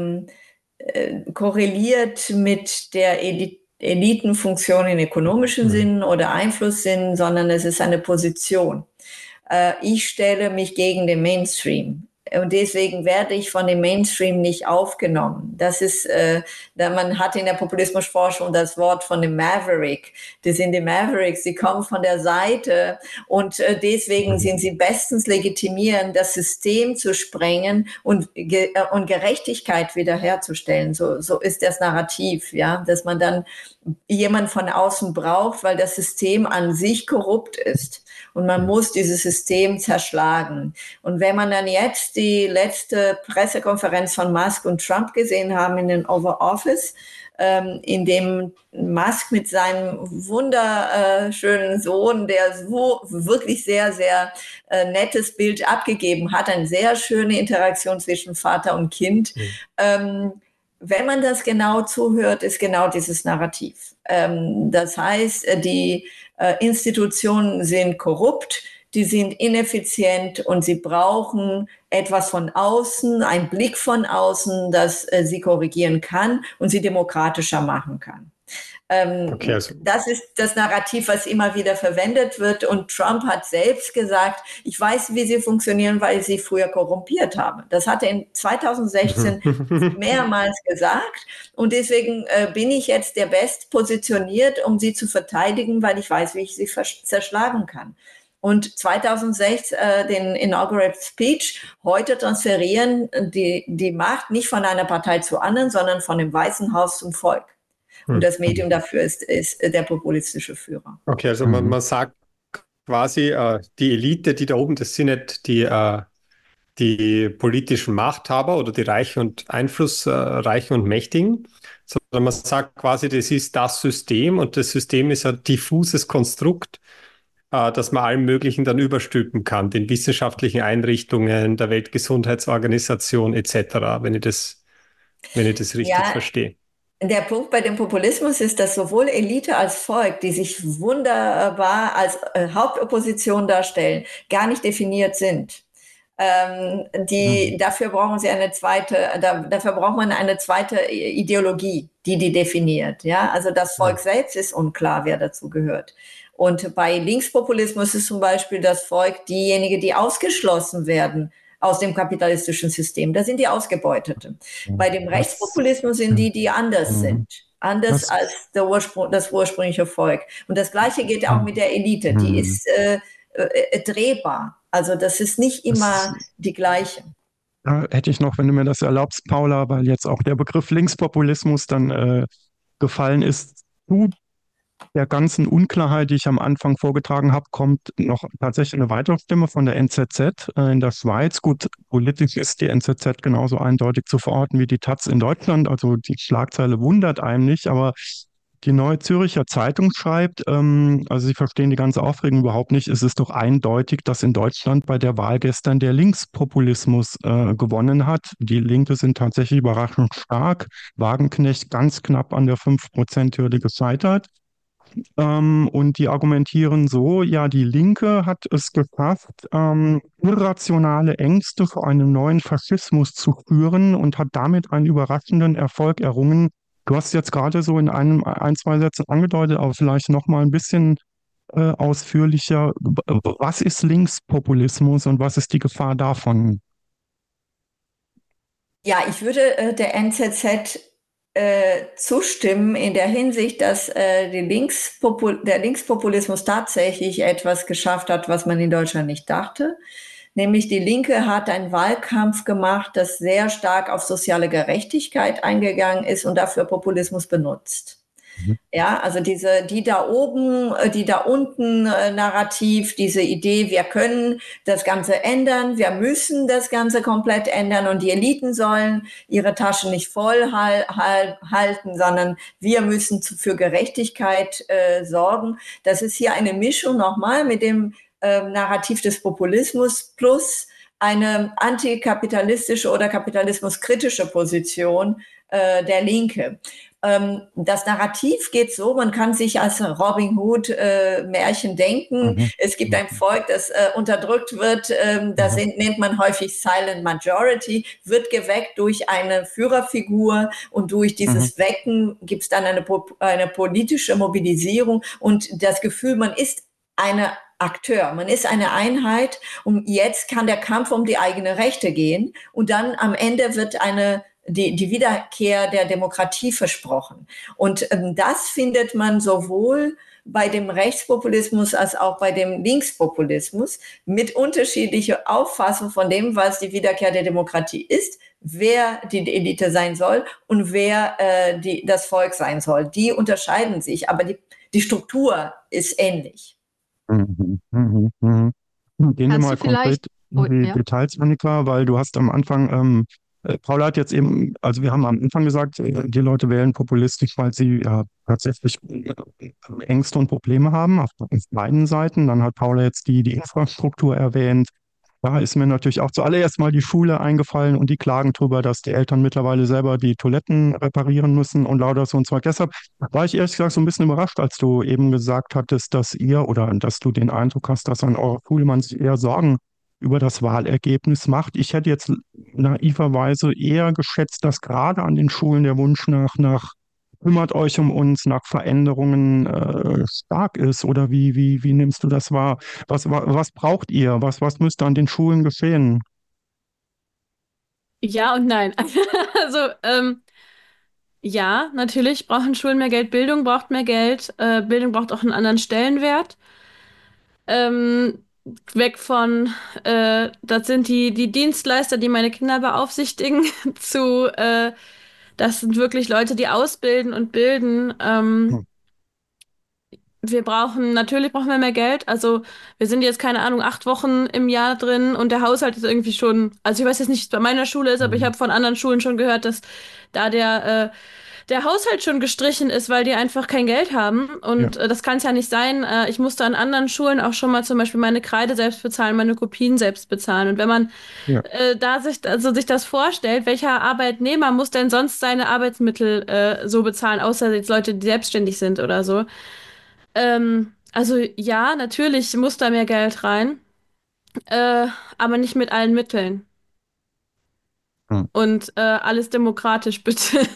korreliert mit der Elitenfunktion in ökonomischen Sinn oder Einflusssinn, sondern es ist eine Position. Ich stelle mich gegen den Mainstream. Und deswegen werde ich von dem Mainstream nicht aufgenommen. Das ist, man hat in der Populismusforschung das Wort von dem Maverick. Das sind die Mavericks, die kommen von der Seite und deswegen sind sie bestens legitimieren, das System zu sprengen und Gerechtigkeit wiederherzustellen. So ist das Narrativ, ja, dass man dann jemand von außen braucht, weil das System an sich korrupt ist. Und man muss dieses System zerschlagen. Und wenn man dann jetzt die letzte Pressekonferenz von Musk und Trump gesehen haben in den Oval Office, in dem Musk mit seinem wunderschönen Sohn, der so wirklich sehr, sehr nettes Bild abgegeben hat, eine sehr schöne Interaktion zwischen Vater und Kind. Wenn man das genau zuhört, ist genau dieses Narrativ. Das heißt, die Institutionen sind korrupt, die sind ineffizient und sie brauchen etwas von außen, einen Blick von außen, das sie korrigieren kann und sie demokratischer machen kann. Okay, also das ist das Narrativ, was immer wieder verwendet wird. Und Trump hat selbst gesagt, ich weiß, wie sie funktionieren, weil ich sie früher korrumpiert habe. Das hat er in 2016 mehrmals gesagt. Und deswegen bin ich jetzt der Best positioniert, um sie zu verteidigen, weil ich weiß, wie ich sie zerschlagen kann. Und 2006 den Inaugural Speech, heute transferieren die Macht nicht von einer Partei zu anderen, sondern von dem Weißen Haus zum Volk. Und das Medium dafür ist der populistische Führer. Okay, also man sagt quasi, die Elite, die da oben, das sind nicht die politischen Machthaber oder die Reichen und Einflussreichen und Mächtigen, sondern man sagt quasi, das ist das System und das System ist ein diffuses Konstrukt, das man allem Möglichen dann überstülpen kann, den wissenschaftlichen Einrichtungen, der Weltgesundheitsorganisation etc., wenn ich das richtig verstehe. Der Punkt bei dem Populismus ist, dass sowohl Elite als Volk, die sich wunderbar als Hauptopposition darstellen, gar nicht definiert sind. Dafür brauchen sie dafür braucht man eine zweite Ideologie, die definiert. Ja, also das Volk selbst ist unklar, wer dazu gehört. Und bei Linkspopulismus ist zum Beispiel das Volk diejenigen, die ausgeschlossen werden aus dem kapitalistischen System. Da sind die Ausgebeuteten. Bei dem Rechtspopulismus sind die anders sind. Anders als das ursprüngliche Volk. Und das Gleiche geht auch mit der Elite. Die ist drehbar. Also das ist nicht immer die gleiche. Hätte ich noch, wenn du mir das erlaubst, Paula, weil jetzt auch der Begriff Linkspopulismus dann gefallen ist. der ganzen Unklarheit, die ich am Anfang vorgetragen habe, kommt noch tatsächlich eine weitere Stimme von der NZZ in der Schweiz. Gut, politisch ist die NZZ genauso eindeutig zu verorten wie die taz in Deutschland. Also die Schlagzeile wundert einen nicht, aber die Neue Zürcher Zeitung schreibt, also sie verstehen die ganze Aufregung überhaupt nicht. Es ist doch eindeutig, dass in Deutschland bei der Wahl gestern der Linkspopulismus gewonnen hat. Die Linke sind tatsächlich überraschend stark. Wagenknecht ganz knapp an der 5%-Hürde gescheitert. Und die argumentieren so, ja, die Linke hat es geschafft, irrationale Ängste vor einem neuen Faschismus zu führen und hat damit einen überraschenden Erfolg errungen. Du hast jetzt gerade so in ein, zwei Sätzen angedeutet, aber vielleicht noch mal ein bisschen ausführlicher. Was ist Linkspopulismus und was ist die Gefahr davon? Ja, ich würde der NZZ zustimmen in der Hinsicht, dass der Linkspopulismus tatsächlich etwas geschafft hat, was man in Deutschland nicht dachte. Nämlich die Linke hat einen Wahlkampf gemacht, das sehr stark auf soziale Gerechtigkeit eingegangen ist und dafür Populismus benutzt. Ja, also die da oben, die da unten Narrativ, diese Idee, wir können das Ganze ändern, wir müssen das Ganze komplett ändern und die Eliten sollen ihre Taschen nicht voll halten, sondern wir müssen für Gerechtigkeit sorgen. Das ist hier eine Mischung nochmal mit dem Narrativ des Populismus plus eine antikapitalistische oder kapitalismuskritische Position der Linke. Das Narrativ geht so, man kann sich als Robin Hood Märchen denken. Es gibt ein Volk, das unterdrückt wird, das nennt man häufig Silent Majority, wird geweckt durch eine Führerfigur und durch dieses Wecken gibt es dann eine politische Mobilisierung und das Gefühl, man ist eine Akteur, man ist eine Einheit und jetzt kann der Kampf um die eigene Rechte gehen und dann am Ende wird die Wiederkehr der Demokratie versprochen. Und das findet man sowohl bei dem Rechtspopulismus als auch bei dem Linkspopulismus mit unterschiedlicher Auffassung von dem, was die Wiederkehr der Demokratie ist, wer die Elite sein soll und wer das Volk sein soll. Die unterscheiden sich, aber die Struktur ist ähnlich. Gehen wir mal konkret in die Details, Annika, weil du hast am Anfang Paula hat jetzt eben, also wir haben am Anfang gesagt, die Leute wählen populistisch, weil sie ja tatsächlich Ängste und Probleme haben auf beiden Seiten. Dann hat Paula jetzt die Infrastruktur erwähnt. Da ist mir natürlich auch zuallererst mal die Schule eingefallen und die klagen darüber, dass die Eltern mittlerweile selber die Toiletten reparieren müssen und lauter so ein Zeug. Deshalb war ich ehrlich gesagt so ein bisschen überrascht, als du eben gesagt hattest, dass ihr oder dass du den Eindruck hast, dass an eurer Schule man sich eher Sorgen über das Wahlergebnis macht. Ich hätte jetzt naiverweise eher geschätzt, dass gerade an den Schulen der Wunsch nach kümmert euch um uns, nach Veränderungen stark ist. Oder wie nimmst du das wahr? Was braucht ihr? Was müsste an den Schulen geschehen? Ja und nein. Also, ja, natürlich brauchen Schulen mehr Geld, Bildung braucht mehr Geld, Bildung braucht auch einen anderen Stellenwert. Ähm, Weg von, das sind die Dienstleister, die meine Kinder beaufsichtigen, zu, das sind wirklich Leute, die ausbilden und bilden. Natürlich brauchen wir mehr Geld. Also wir sind jetzt, keine Ahnung, 8 Wochen im Jahr drin und der Haushalt ist irgendwie schon, also ich weiß jetzt nicht, wie es bei meiner Schule ist, aber ich habe von anderen Schulen schon gehört, dass da der Haushalt schon gestrichen ist, weil die einfach kein Geld haben. Und das kann es ja nicht sein. Ich musste an anderen Schulen auch schon mal zum Beispiel meine Kreide selbst bezahlen, meine Kopien selbst bezahlen. Und wenn man sich das vorstellt, welcher Arbeitnehmer muss denn sonst seine Arbeitsmittel so bezahlen, außer jetzt Leute, die selbstständig sind oder so. Also ja, natürlich muss da mehr Geld rein, aber nicht mit allen Mitteln. Hm. Und alles demokratisch, bitte.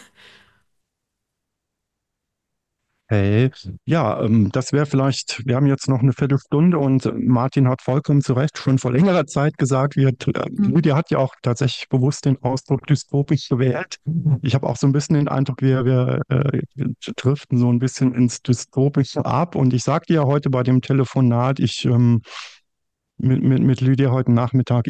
Hey, ja, das wäre vielleicht, wir haben jetzt noch eine Viertelstunde und Martin hat vollkommen zu Recht schon vor längerer Zeit gesagt, Lydia hat ja auch tatsächlich bewusst den Ausdruck dystopisch gewählt. Ich habe auch so ein bisschen den Eindruck, wir driften so ein bisschen ins Dystopische ab und ich sagte ja heute bei dem Telefonat, mit Lydia heute Nachmittag,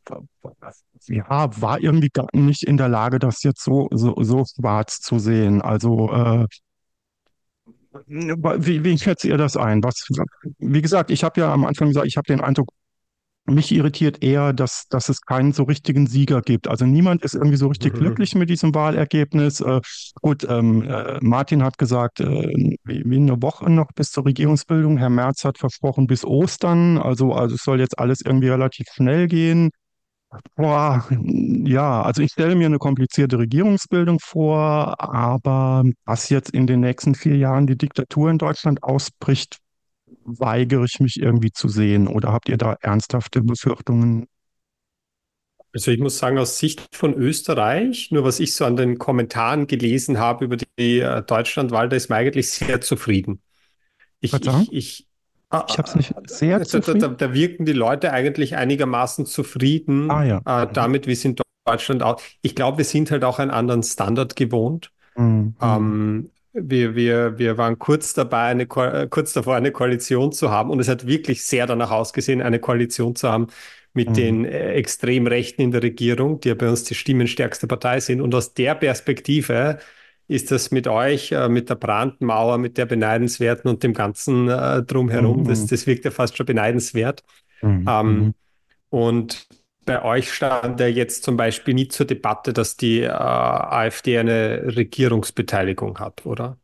war irgendwie gar nicht in der Lage, das jetzt so schwarz zu sehen. Also Wie schätzt ihr das ein? Wie gesagt, ich habe ja am Anfang gesagt, ich habe den Eindruck, mich irritiert eher, dass es keinen so richtigen Sieger gibt. Also niemand ist irgendwie so richtig glücklich mit diesem Wahlergebnis. Gut, Martin hat gesagt, wie eine Woche noch bis zur Regierungsbildung. Herr Merz hat versprochen bis Ostern. Also es soll jetzt alles irgendwie relativ schnell gehen. Boah, ja, also ich stelle mir eine komplizierte Regierungsbildung vor, aber was jetzt in den nächsten 4 Jahren die Diktatur in Deutschland ausbricht, weigere ich mich irgendwie zu sehen. Oder habt ihr da ernsthafte Befürchtungen? Also ich muss sagen, aus Sicht von Österreich, nur was ich so an den Kommentaren gelesen habe über die Deutschlandwahl, da ist man eigentlich sehr zufrieden. Ich, Verzeihung? ich, ich, Ich habe es nicht sehr zufrieden. da wirken die Leute eigentlich einigermaßen Ah zufrieden ja. damit, wie es in Deutschland aus. Ich glaube, wir sind halt auch einen anderen Standard gewohnt. Mhm. Mhm. Wir waren kurz dabei, kurz davor, eine Koalition zu haben, und es hat wirklich sehr danach ausgesehen, eine Koalition zu haben mit Mhm. den Extremrechten in der Regierung, die ja bei uns die stimmenstärkste Partei sind. Und aus der Perspektive ist das mit euch, mit der Brandmauer, mit der beneidenswerten und dem Ganzen drumherum, Mhm. das wirkt ja fast schon beneidenswert. Mhm. Ähm, Mhm. und bei euch stand ja jetzt zum Beispiel nie zur Debatte, dass die AfD eine Regierungsbeteiligung hat, oder?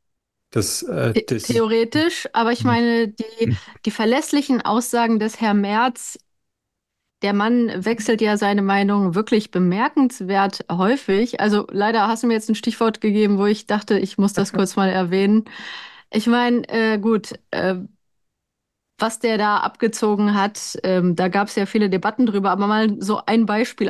Das, Theoretisch, aber ich meine, die verlässlichen Aussagen des Herrn Merz, der Mann wechselt ja seine Meinung wirklich bemerkenswert häufig. Also leider hast du mir jetzt ein Stichwort gegeben, wo ich dachte, ich muss das kurz mal erwähnen. Ich meine, gut, was der da abgezogen hat, da gab es ja viele Debatten drüber, aber mal so ein Beispiel.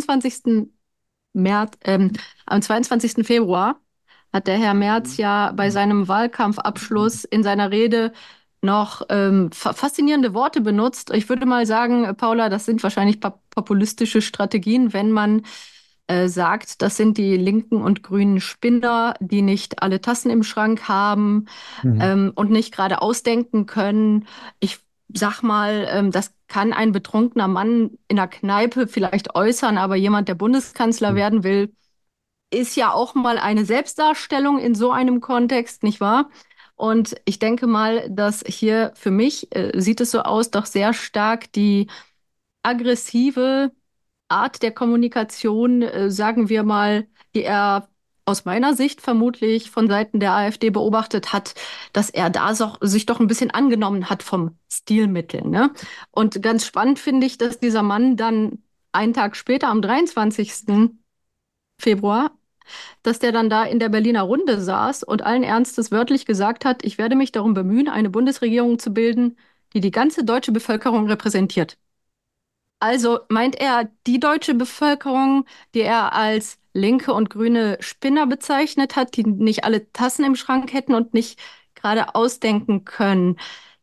März, am 22. Februar hat der Herr Merz ja bei seinem Wahlkampfabschluss in seiner Rede noch faszinierende Worte benutzt. Ich würde mal sagen, Paula, das sind wahrscheinlich populistische Strategien, wenn man sagt, das sind die linken und grünen Spinner, die nicht alle Tassen im Schrank haben Mhm. und nicht gerade ausdenken können. Ich sag mal, das kann ein betrunkener Mann in der Kneipe vielleicht äußern, aber jemand, der Bundeskanzler werden will, ist ja auch mal eine Selbstdarstellung in so einem Kontext, nicht wahr? Und ich denke mal, dass hier für mich sieht es so aus, doch sehr stark die aggressive Art der Kommunikation, sagen wir mal, die er aus meiner Sicht vermutlich von Seiten der AfD beobachtet hat, dass er da sich doch ein bisschen angenommen hat vom Stilmittel, ne? Und ganz spannend finde ich, dass dieser Mann dann einen Tag später, am 23. Februar, dass der dann da in der Berliner Runde saß und allen Ernstes wörtlich gesagt hat, ich werde mich darum bemühen, eine Bundesregierung zu bilden, die die ganze deutsche Bevölkerung repräsentiert. Also meint er die deutsche Bevölkerung, die er als linke und grüne Spinner bezeichnet hat, die nicht alle Tassen im Schrank hätten und nicht gerade ausdenken können.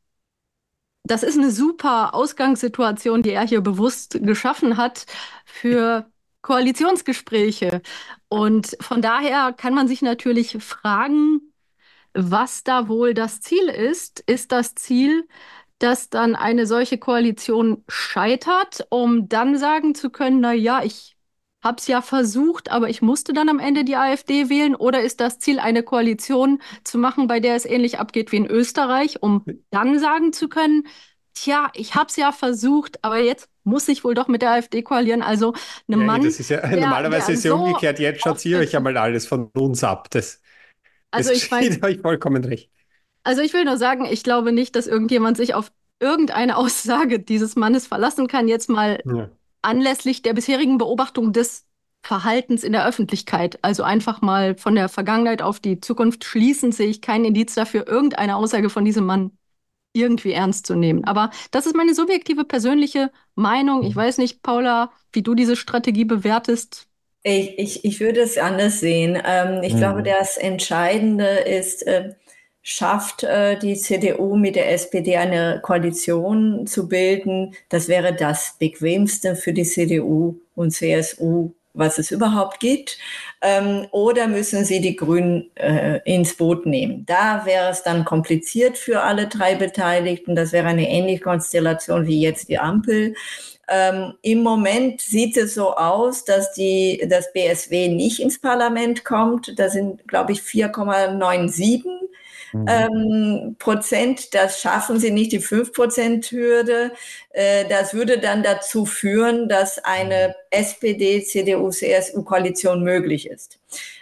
Das ist eine super Ausgangssituation, die er hier bewusst geschaffen hat für Koalitionsgespräche. Und von daher kann man sich natürlich fragen, was da wohl das Ziel ist. Ist das Ziel, dass dann eine solche Koalition scheitert, um dann sagen zu können, na ja, ich habe es ja versucht, aber ich musste dann am Ende die AfD wählen? Oder ist das Ziel, eine Koalition zu machen, bei der es ähnlich abgeht wie in Österreich, um dann sagen zu können, tja, ich habe es ja versucht, aber jetzt muss ich wohl doch mit der AfD koalieren. Also ein ja, Mann, das ist ja, der normalerweise ist ja so umgekehrt, jetzt schaut ihr euch ja auftritt. mal alles von uns ab. Das Also ich meine, geschieht euch vollkommen recht. also ich will nur sagen, ich glaube nicht, dass irgendjemand sich auf irgendeine Aussage dieses Mannes verlassen kann. Jetzt mal Ja. anlässlich der bisherigen Beobachtung des Verhaltens in der Öffentlichkeit. Also einfach mal von der Vergangenheit auf die Zukunft schließend sehe ich keinen Indiz dafür, irgendeine Aussage von diesem Mann irgendwie ernst zu nehmen. Aber das ist meine subjektive persönliche Meinung. Ich weiß nicht, Paula, wie du diese Strategie bewertest. Ich würde es anders sehen. Ich glaube, Mhm. das Entscheidende ist, schafft die CDU mit der SPD eine Koalition zu bilden. Das wäre das Bequemste für die CDU und CSU, was es überhaupt gibt. Oder müssen sie die Grünen ins Boot nehmen? Da wäre es dann kompliziert für alle drei Beteiligten. Das wäre eine ähnliche Konstellation wie jetzt die Ampel. Im Moment sieht es so aus, dass das BSW nicht ins Parlament kommt. Da sind, glaube ich, 4,97. Prozent, das schaffen sie nicht, die 5%-Hürde. Das würde dann dazu führen, dass eine SPD, CDU, CSU-Koalition möglich ist.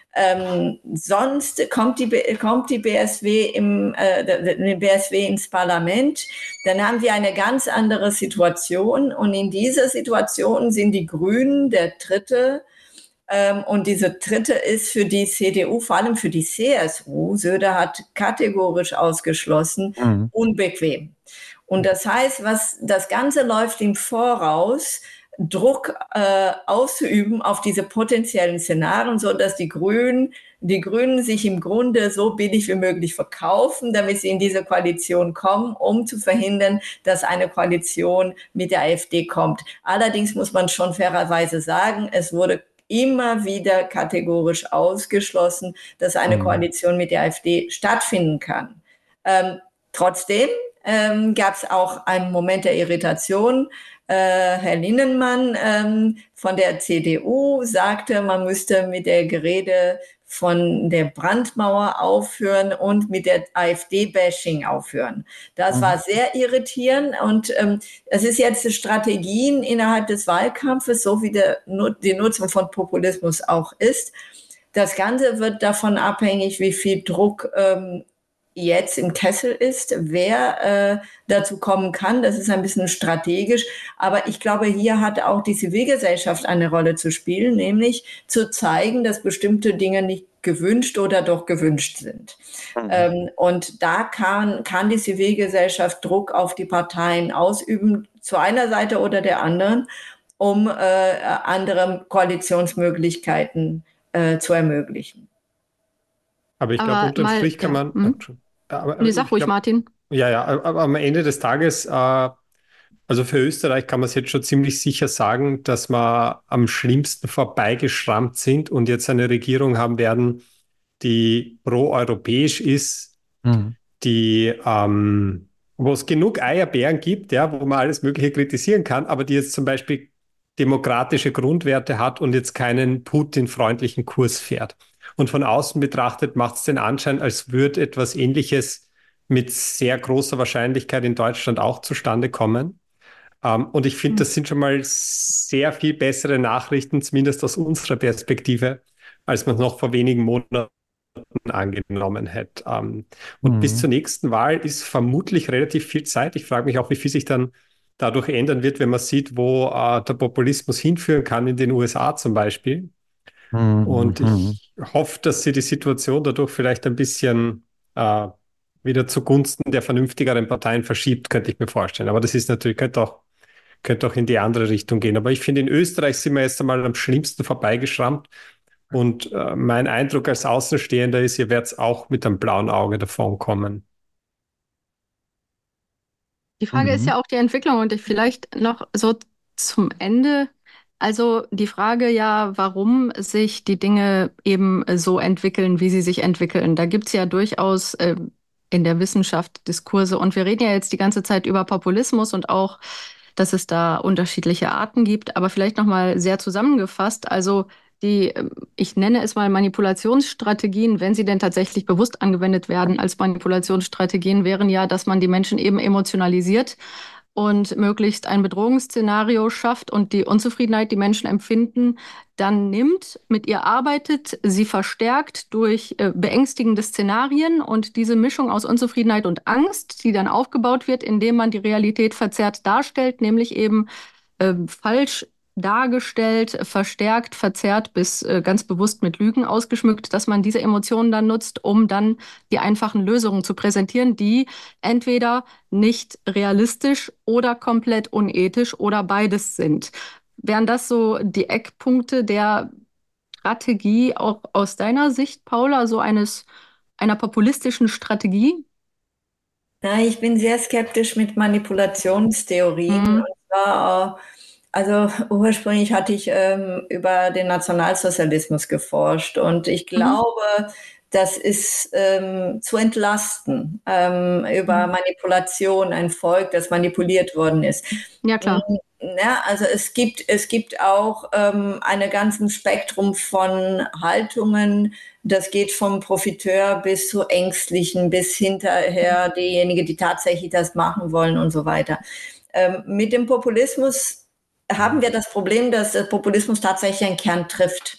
Sonst kommt die BSW ins Parlament, dann haben wir eine ganz andere Situation. Und in dieser Situation sind die Grünen der dritte. Und diese dritte ist für die CDU, vor allem für die CSU, Söder hat kategorisch ausgeschlossen, unbequem. Und das heißt, das Ganze läuft im Voraus, Druck auszuüben auf diese potenziellen Szenarien, so dass die Grünen sich im Grunde so billig wie möglich verkaufen, damit sie in diese Koalition kommen, um zu verhindern, dass eine Koalition mit der AfD kommt. Allerdings muss man schon fairerweise sagen, es wurde immer wieder kategorisch ausgeschlossen, dass eine Koalition mit der AfD stattfinden kann. Trotzdem gab es auch einen Moment der Irritation. Herr Linnemann von der CDU sagte, man müsste mit der Gerede von der Brandmauer aufhören und mit der AfD-Bashing aufhören. Das war sehr irritierend und es ist jetzt Strategien innerhalb des Wahlkampfes, so wie die Nutzung von Populismus auch ist. Das Ganze wird davon abhängig, wie viel Druck jetzt im Kessel ist, wer dazu kommen kann. Das ist ein bisschen strategisch. Aber ich glaube, hier hat auch die Zivilgesellschaft eine Rolle zu spielen, nämlich zu zeigen, dass bestimmte Dinge nicht gewünscht oder doch gewünscht sind. Und da kann die Zivilgesellschaft Druck auf die Parteien ausüben, zu einer Seite oder der anderen, um andere Koalitionsmöglichkeiten zu ermöglichen. Aber ich glaube, unterm Strich kann man... Nee, sag ruhig, Martin. Ja, aber am Ende des Tages, also für Österreich kann man es jetzt schon ziemlich sicher sagen, dass wir am schlimmsten vorbeigeschrammt sind und jetzt eine Regierung haben werden, die pro-europäisch ist, die, wo es genug Eierbären gibt, ja, wo man alles Mögliche kritisieren kann, aber die jetzt zum Beispiel demokratische Grundwerte hat und jetzt keinen Putin-freundlichen Kurs fährt. Und von außen betrachtet macht es den Anschein, als würde etwas Ähnliches mit sehr großer Wahrscheinlichkeit in Deutschland auch zustande kommen. Und ich finde, das sind schon mal sehr viel bessere Nachrichten, zumindest aus unserer Perspektive, als man es noch vor wenigen Monaten angenommen hätte. Und bis zur nächsten Wahl ist vermutlich relativ viel Zeit. Ich frage mich auch, wie viel sich dann dadurch ändern wird, wenn man sieht, wo der Populismus hinführen kann, in den USA zum Beispiel. Und ich hoffe, dass sie die Situation dadurch vielleicht ein bisschen wieder zugunsten der vernünftigeren Parteien verschiebt, könnte ich mir vorstellen. Aber das ist natürlich, könnte auch in die andere Richtung gehen. Aber ich finde, in Österreich sind wir jetzt einmal am schlimmsten vorbeigeschrammt. Und mein Eindruck als Außenstehender ist, ihr werdet auch mit einem blauen Auge davon kommen. Die Frage ist ja auch die Entwicklung und vielleicht noch so zum Ende. Also die Frage ja, warum sich die Dinge eben so entwickeln, wie sie sich entwickeln. Da gibt es ja durchaus in der Wissenschaft Diskurse und wir reden ja jetzt die ganze Zeit über Populismus und auch, dass es da unterschiedliche Arten gibt, aber vielleicht nochmal sehr zusammengefasst. Also ich nenne es mal Manipulationsstrategien, wenn sie denn tatsächlich bewusst angewendet werden als Manipulationsstrategien, wären ja, dass man die Menschen eben emotionalisiert und möglichst ein Bedrohungsszenario schafft und die Unzufriedenheit, die Menschen empfinden, dann nimmt, mit ihr arbeitet, sie verstärkt durch beängstigende Szenarien und diese Mischung aus Unzufriedenheit und Angst, die dann aufgebaut wird, indem man die Realität verzerrt darstellt, nämlich eben falsch dargestellt, verstärkt, verzerrt bis ganz bewusst mit Lügen ausgeschmückt, dass man diese Emotionen dann nutzt, um dann die einfachen Lösungen zu präsentieren, die entweder nicht realistisch oder komplett unethisch oder beides sind. Wären das so die Eckpunkte der Strategie auch aus deiner Sicht, Paula, so einer populistischen Strategie? Ja, ich bin sehr skeptisch mit Manipulationstheorien. Und zwar also ursprünglich hatte ich über den Nationalsozialismus geforscht und ich glaube, das ist zu entlasten über Manipulation, ein Volk, das manipuliert worden ist. Ja, klar. Ja, also es gibt auch einen ganzen Spektrum von Haltungen. Das geht vom Profiteur bis zu Ängstlichen, bis hinterher diejenigen, die tatsächlich das machen wollen und so weiter. Mit dem Populismus haben wir das Problem, dass der Populismus tatsächlich einen Kern trifft.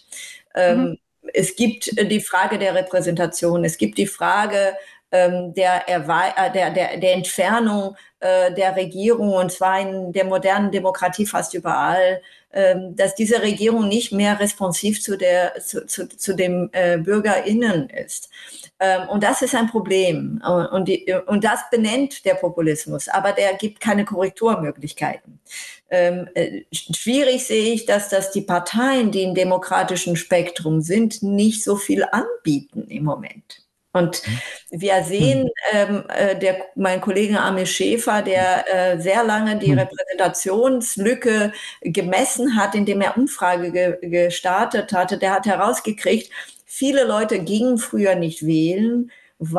Es gibt die Frage der Repräsentation, es gibt die Frage der Entfernung der Regierung, und zwar in der modernen Demokratie fast überall, dass diese Regierung nicht mehr responsiv zu den BürgerInnen ist. Und das ist ein Problem. Und das benennt der Populismus, aber der gibt keine Korrekturmöglichkeiten. Schwierig sehe ich, dass die Parteien, die im demokratischen Spektrum sind, nicht so viel anbieten im Moment. Und wir sehen, mein Kollege Armin Schäfer, der sehr lange die Repräsentationslücke gemessen hat, indem er Umfrage gestartet hatte, der hat herausgekriegt, viele Leute gingen früher nicht wählen,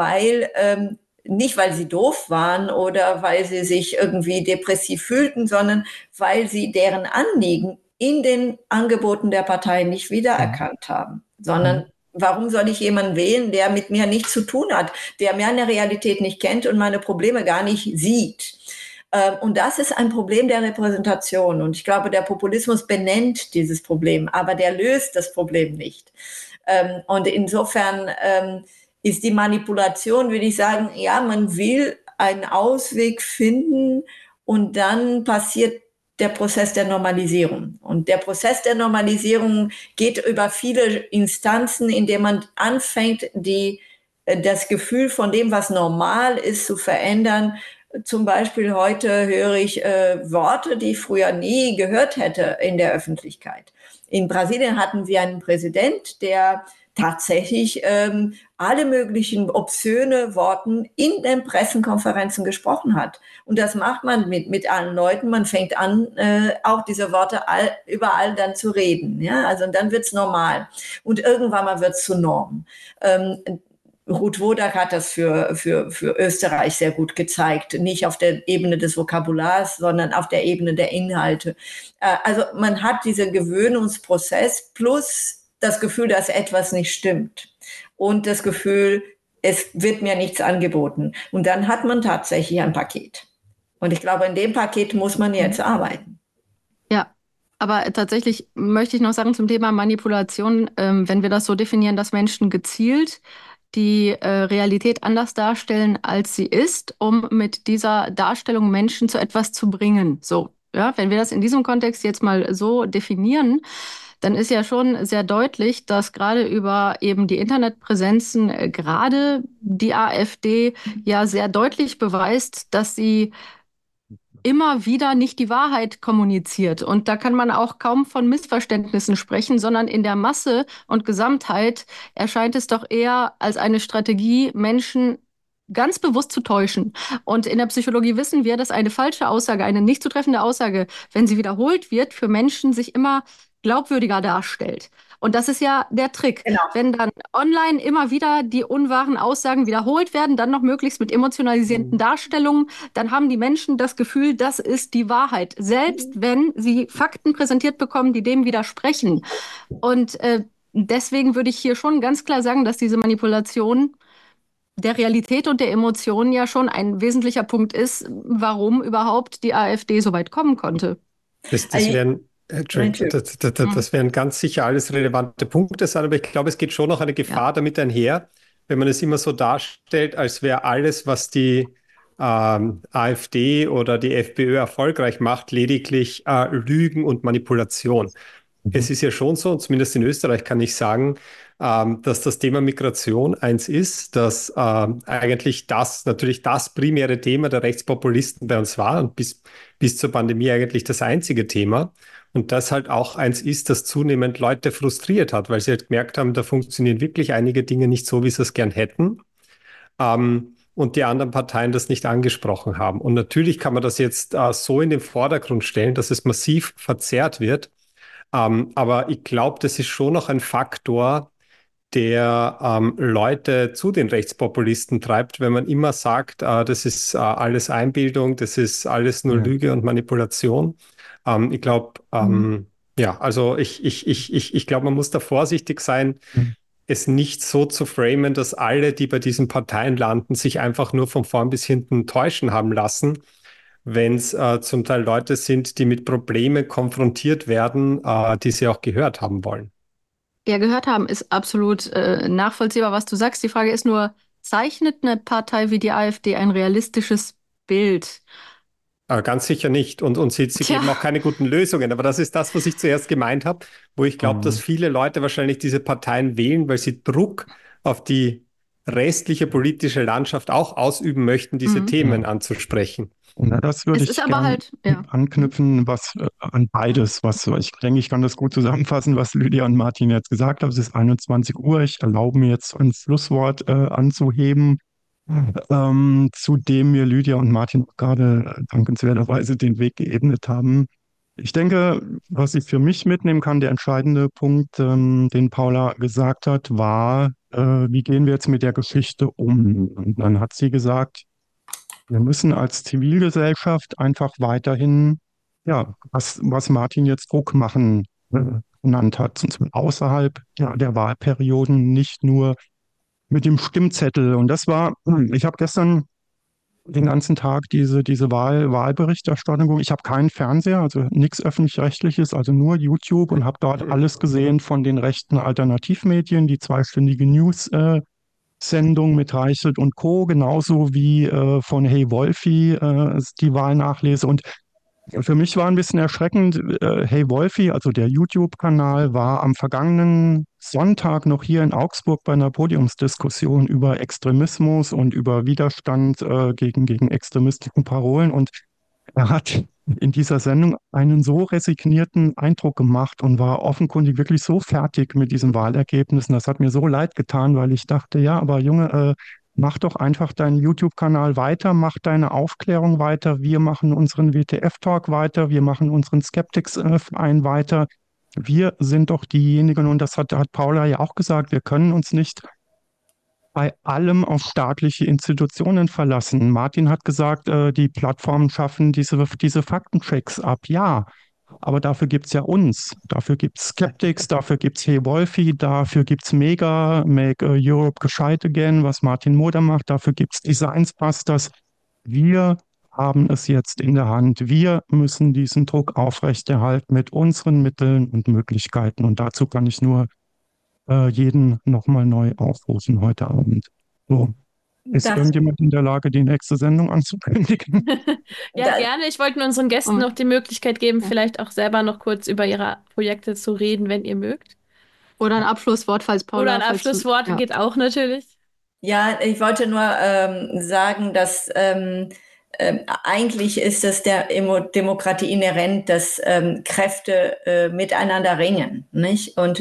nicht weil sie doof waren oder weil sie sich irgendwie depressiv fühlten, sondern weil sie deren Anliegen in den Angeboten der Partei nicht wiedererkannt haben, sondern warum soll ich jemanden wählen, der mit mir nichts zu tun hat, der meine Realität nicht kennt und meine Probleme gar nicht sieht? Und das ist ein Problem der Repräsentation. Und ich glaube, der Populismus benennt dieses Problem, aber der löst das Problem nicht. Und insofern ist die Manipulation, würde ich sagen, ja, man will einen Ausweg finden und dann passiert der Prozess der Normalisierung. Und der Prozess der Normalisierung geht über viele Instanzen, indem man anfängt, das Gefühl von dem, was normal ist, zu verändern. Zum Beispiel heute höre ich Worte, die ich früher nie gehört hätte in der Öffentlichkeit. In Brasilien hatten wir einen Präsident, der tatsächlich alle möglichen obszöne Worten in den Pressekonferenzen gesprochen hat. Und das macht man mit allen Leuten. Man fängt an, auch diese Worte überall dann zu reden. Ja? Also dann wird's normal. Und irgendwann mal wird's zur Norm. Ruth Wodak hat das für Österreich sehr gut gezeigt. Nicht auf der Ebene des Vokabulars, sondern auf der Ebene der Inhalte. Also man hat diesen Gewöhnungsprozess plus das Gefühl, dass etwas nicht stimmt und das Gefühl, es wird mir nichts angeboten. Und dann hat man tatsächlich ein Paket. Und ich glaube, in dem Paket muss man jetzt arbeiten. Ja, aber tatsächlich möchte ich noch sagen zum Thema Manipulation, wenn wir das so definieren, dass Menschen gezielt die Realität anders darstellen, als sie ist, um mit dieser Darstellung Menschen zu etwas zu bringen. So, ja, wenn wir das in diesem Kontext jetzt mal so definieren, dann ist ja schon sehr deutlich, dass gerade über eben die Internetpräsenzen gerade die AfD ja sehr deutlich beweist, dass sie immer wieder nicht die Wahrheit kommuniziert. Und da kann man auch kaum von Missverständnissen sprechen, sondern in der Masse und Gesamtheit erscheint es doch eher als eine Strategie, Menschen ganz bewusst zu täuschen. Und in der Psychologie wissen wir, dass eine falsche Aussage, eine nicht zutreffende Aussage, wenn sie wiederholt wird, für Menschen sich immer glaubwürdiger darstellt. Und das ist ja der Trick. Genau. Wenn dann online immer wieder die unwahren Aussagen wiederholt werden, dann noch möglichst mit emotionalisierenden Darstellungen, dann haben die Menschen das Gefühl, das ist die Wahrheit. Selbst wenn sie Fakten präsentiert bekommen, die dem widersprechen. Und deswegen würde ich hier schon ganz klar sagen, dass diese Manipulation der Realität und der Emotionen ja schon ein wesentlicher Punkt ist, warum überhaupt die AfD so weit kommen konnte. Das wären ganz sicher alles relevante Punkte, aber ich glaube, es geht schon noch eine Gefahr damit einher, wenn man es immer so darstellt, als wäre alles, was die AfD oder die FPÖ erfolgreich macht, lediglich Lügen und Manipulation. Es ist ja schon so, und zumindest in Österreich kann ich sagen, dass das Thema Migration eins ist, dass eigentlich natürlich das primäre Thema der Rechtspopulisten bei uns war und bis zur Pandemie eigentlich das einzige Thema. Und das halt auch eins ist, das zunehmend Leute frustriert hat, weil sie halt gemerkt haben, da funktionieren wirklich einige Dinge nicht so, wie sie es gern hätten. Und die anderen Parteien das nicht angesprochen haben. Und natürlich kann man das jetzt so in den Vordergrund stellen, dass es massiv verzerrt wird. Aber ich glaube, das ist schon noch ein Faktor, der Leute zu den Rechtspopulisten treibt, wenn man immer sagt, das ist alles Einbildung, das ist alles nur Lüge und Manipulation. Ich glaube, ja, also ich glaube, man muss da vorsichtig sein, es nicht so zu framen, dass alle, die bei diesen Parteien landen, sich einfach nur von vorn bis hinten täuschen haben lassen, wenn es zum Teil Leute sind, die mit Problemen konfrontiert werden, die sie auch gehört haben wollen. Ja, gehört haben ist absolut nachvollziehbar, was du sagst. Die Frage ist nur, zeichnet eine Partei wie die AfD ein realistisches Bild? Ganz sicher nicht. Und sie Tja. geben auch keine guten Lösungen. Aber das ist das, was ich zuerst gemeint habe, wo ich glaube, dass viele Leute wahrscheinlich diese Parteien wählen, weil sie Druck auf die restliche politische Landschaft auch ausüben möchten, diese Themen anzusprechen. Na, das würde Es ich ist aber gerne halt, ja. anknüpfen, an beides. Ich denke, ich kann das gut zusammenfassen, was Lydia und Martin jetzt gesagt haben. Es ist 21 Uhr. Ich erlaube mir jetzt ein Schlusswort anzuheben, zu dem mir Lydia und Martin auch gerade dankenswerterweise den Weg geebnet haben. Ich denke, was ich für mich mitnehmen kann, der entscheidende Punkt, den Paula gesagt hat, war, wie gehen wir jetzt mit der Geschichte um? Und dann hat sie gesagt, wir müssen als Zivilgesellschaft einfach weiterhin, ja, was Martin jetzt Druck machen genannt hat, und zwar außerhalb der Wahlperioden, nicht nur mit dem Stimmzettel. Und das war, ich habe gestern den ganzen Tag diese Wahlberichterstattung. Ich habe keinen Fernseher, also nichts Öffentlich-Rechtliches, also nur YouTube und habe dort alles gesehen von den rechten Alternativmedien, die zweistündige News-Sendung mit Reichelt und Co., genauso wie von Hey Wolfi die Wahlnachlese. Und für mich war ein bisschen erschreckend, Hey Wolfi, also der YouTube-Kanal, war am vergangenen Sonntag noch hier in Augsburg bei einer Podiumsdiskussion über Extremismus und über Widerstand gegen extremistische Parolen. Und er hat in dieser Sendung einen so resignierten Eindruck gemacht und war offenkundig wirklich so fertig mit diesen Wahlergebnissen. Das hat mir so leid getan, weil ich dachte, ja, aber Junge, mach doch einfach deinen YouTube-Kanal weiter, mach deine Aufklärung weiter. Wir machen unseren WTF-Talk weiter, wir machen unseren Skeptics-Verein weiter. Wir sind doch diejenigen, und das hat Paula ja auch gesagt, wir können uns nicht bei allem auf staatliche Institutionen verlassen. Martin hat gesagt, die Plattformen schaffen diese Faktenchecks ab. Ja, aber dafür gibt es ja uns. Dafür gibt es Skeptics, dafür gibt es Hey Wolfi, dafür gibt es Make Europe gescheit again, was Martin Moder macht. Dafür gibt es Designs Busters. Wir haben es jetzt in der Hand. Wir müssen diesen Druck aufrechterhalten mit unseren Mitteln und Möglichkeiten. Und dazu kann ich nur jeden nochmal neu aufrufen heute Abend. So. Ist irgendjemand in der Lage, die nächste Sendung anzukündigen? Ja, gerne. Ich wollte nur unseren Gästen noch die Möglichkeit geben, vielleicht auch selber noch kurz über ihre Projekte zu reden, wenn ihr mögt. Oder ein Abschlusswort, falls Paula. Oder ein Abschlusswort geht auch natürlich. Ja, ich wollte nur sagen, dass eigentlich ist es der Demokratie inhärent, dass Kräfte miteinander ringen, nicht? Und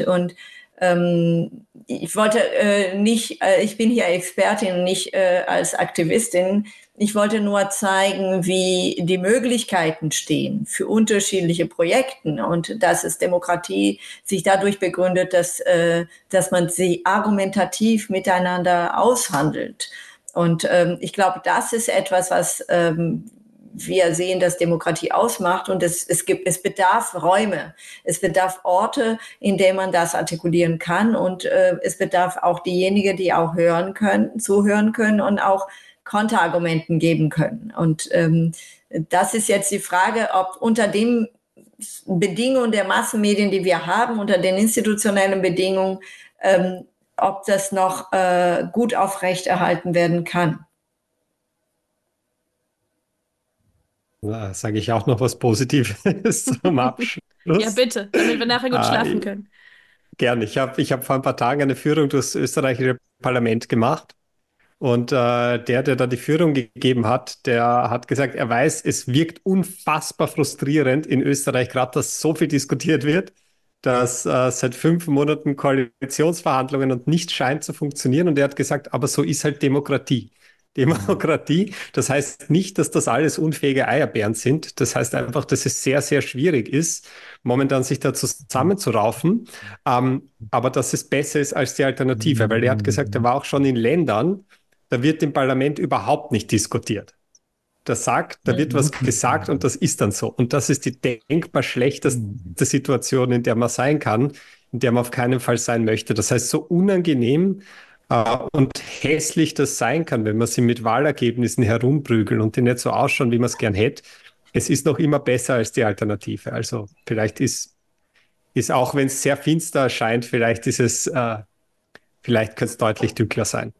ich wollte nicht, ich bin hier Expertin, nicht als Aktivistin. Ich wollte nur zeigen, wie die Möglichkeiten stehen für unterschiedliche Projekte und dass es Demokratie sich dadurch begründet, dass man sie argumentativ miteinander aushandelt. Und ich glaube, das ist etwas, was wir sehen, dass Demokratie ausmacht, und es bedarf Räume, es bedarf Orte, in denen man das artikulieren kann, und es bedarf auch diejenigen, die auch zuhören können und auch Konterargumenten geben können. Und das ist jetzt die Frage, ob unter den Bedingungen der Massenmedien, die wir haben, unter den institutionellen Bedingungen, ob das noch gut aufrechterhalten werden kann. Da sage ich auch noch was Positives zum Abschluss. Ja, bitte, damit wir nachher gut schlafen können. Gerne. Ich hab vor ein paar Tagen eine Führung durchs österreichische Parlament gemacht. Und der da die Führung gegeben hat, der hat gesagt, er weiß, es wirkt unfassbar frustrierend in Österreich, gerade dass so viel diskutiert wird, dass seit 5 Monaten Koalitionsverhandlungen und nichts scheint zu funktionieren. Und er hat gesagt, aber so ist halt Demokratie. Demokratie. Das heißt nicht, dass das alles unfähige Eierbären sind. Das heißt einfach, dass es sehr, sehr schwierig ist, momentan sich da zusammenzuraufen. Aber dass es besser ist als die Alternative, weil er hat gesagt, er war auch schon in Ländern, da wird im Parlament überhaupt nicht diskutiert. Da wird was gesagt und das ist dann so. Und das ist die denkbar schlechteste Situation, in der man sein kann, in der man auf keinen Fall sein möchte. Das heißt, so unangenehm und hässlich das sein kann, wenn man sie mit Wahlergebnissen herumprügeln und die nicht so ausschauen, wie man es gern hätte. Es ist noch immer besser als die Alternative. Also vielleicht ist auch, wenn es sehr finster erscheint, vielleicht könnte es deutlich dunkler sein.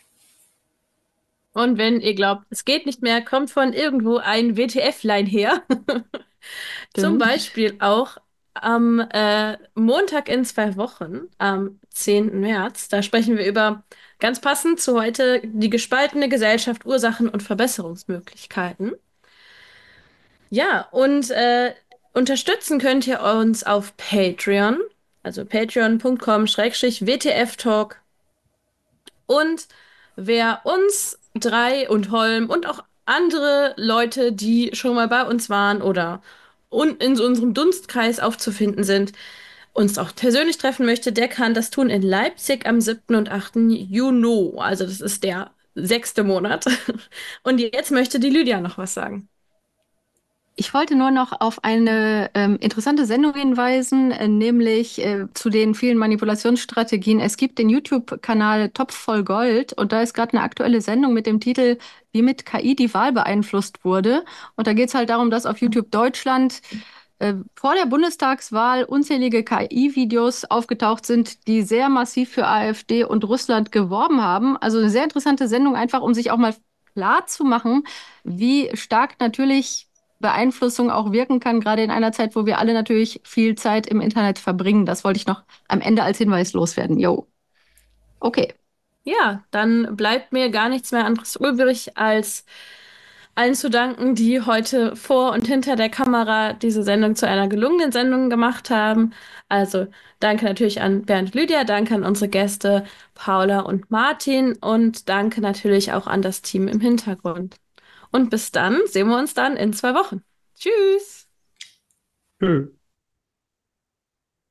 Und wenn ihr glaubt, es geht nicht mehr, kommt von irgendwo ein WTF-Line her. Zum Beispiel auch am Montag in 2 Wochen, am 10. März. Da sprechen wir über, ganz passend zu heute, die gespaltene Gesellschaft, Ursachen und Verbesserungsmöglichkeiten. Ja, und unterstützen könnt ihr uns auf Patreon, also patreon.com/WTF-Talk. Und wer uns drei und Holm und auch andere Leute, die schon mal bei uns waren oder in so unserem Dunstkreis aufzufinden sind, uns auch persönlich treffen möchte, der kann das tun in Leipzig am 7. und 8. Juni. Also das ist der 6. Monat. Und jetzt möchte die Lydia noch was sagen. Ich wollte nur noch auf eine interessante Sendung hinweisen, nämlich zu den vielen Manipulationsstrategien. Es gibt den YouTube-Kanal Topf voll Gold und da ist gerade eine aktuelle Sendung mit dem Titel Wie mit KI die Wahl beeinflusst wurde. Und da geht es halt darum, dass auf YouTube Deutschland vor der Bundestagswahl unzählige KI-Videos aufgetaucht sind, die sehr massiv für AfD und Russland geworben haben. Also eine sehr interessante Sendung, einfach um sich auch mal klar zu machen, wie stark natürlich Beeinflussung auch wirken kann, gerade in einer Zeit, wo wir alle natürlich viel Zeit im Internet verbringen. Das wollte ich noch am Ende als Hinweis loswerden. Jo. Okay. Ja, dann bleibt mir gar nichts mehr anderes übrig, als allen zu danken, die heute vor und hinter der Kamera diese Sendung zu einer gelungenen Sendung gemacht haben. Also danke natürlich an Bernd, Lydia, danke an unsere Gäste Paula und Martin und danke natürlich auch an das Team im Hintergrund. Und bis dann sehen wir uns dann in 2 Wochen. Tschüss! Tschüss.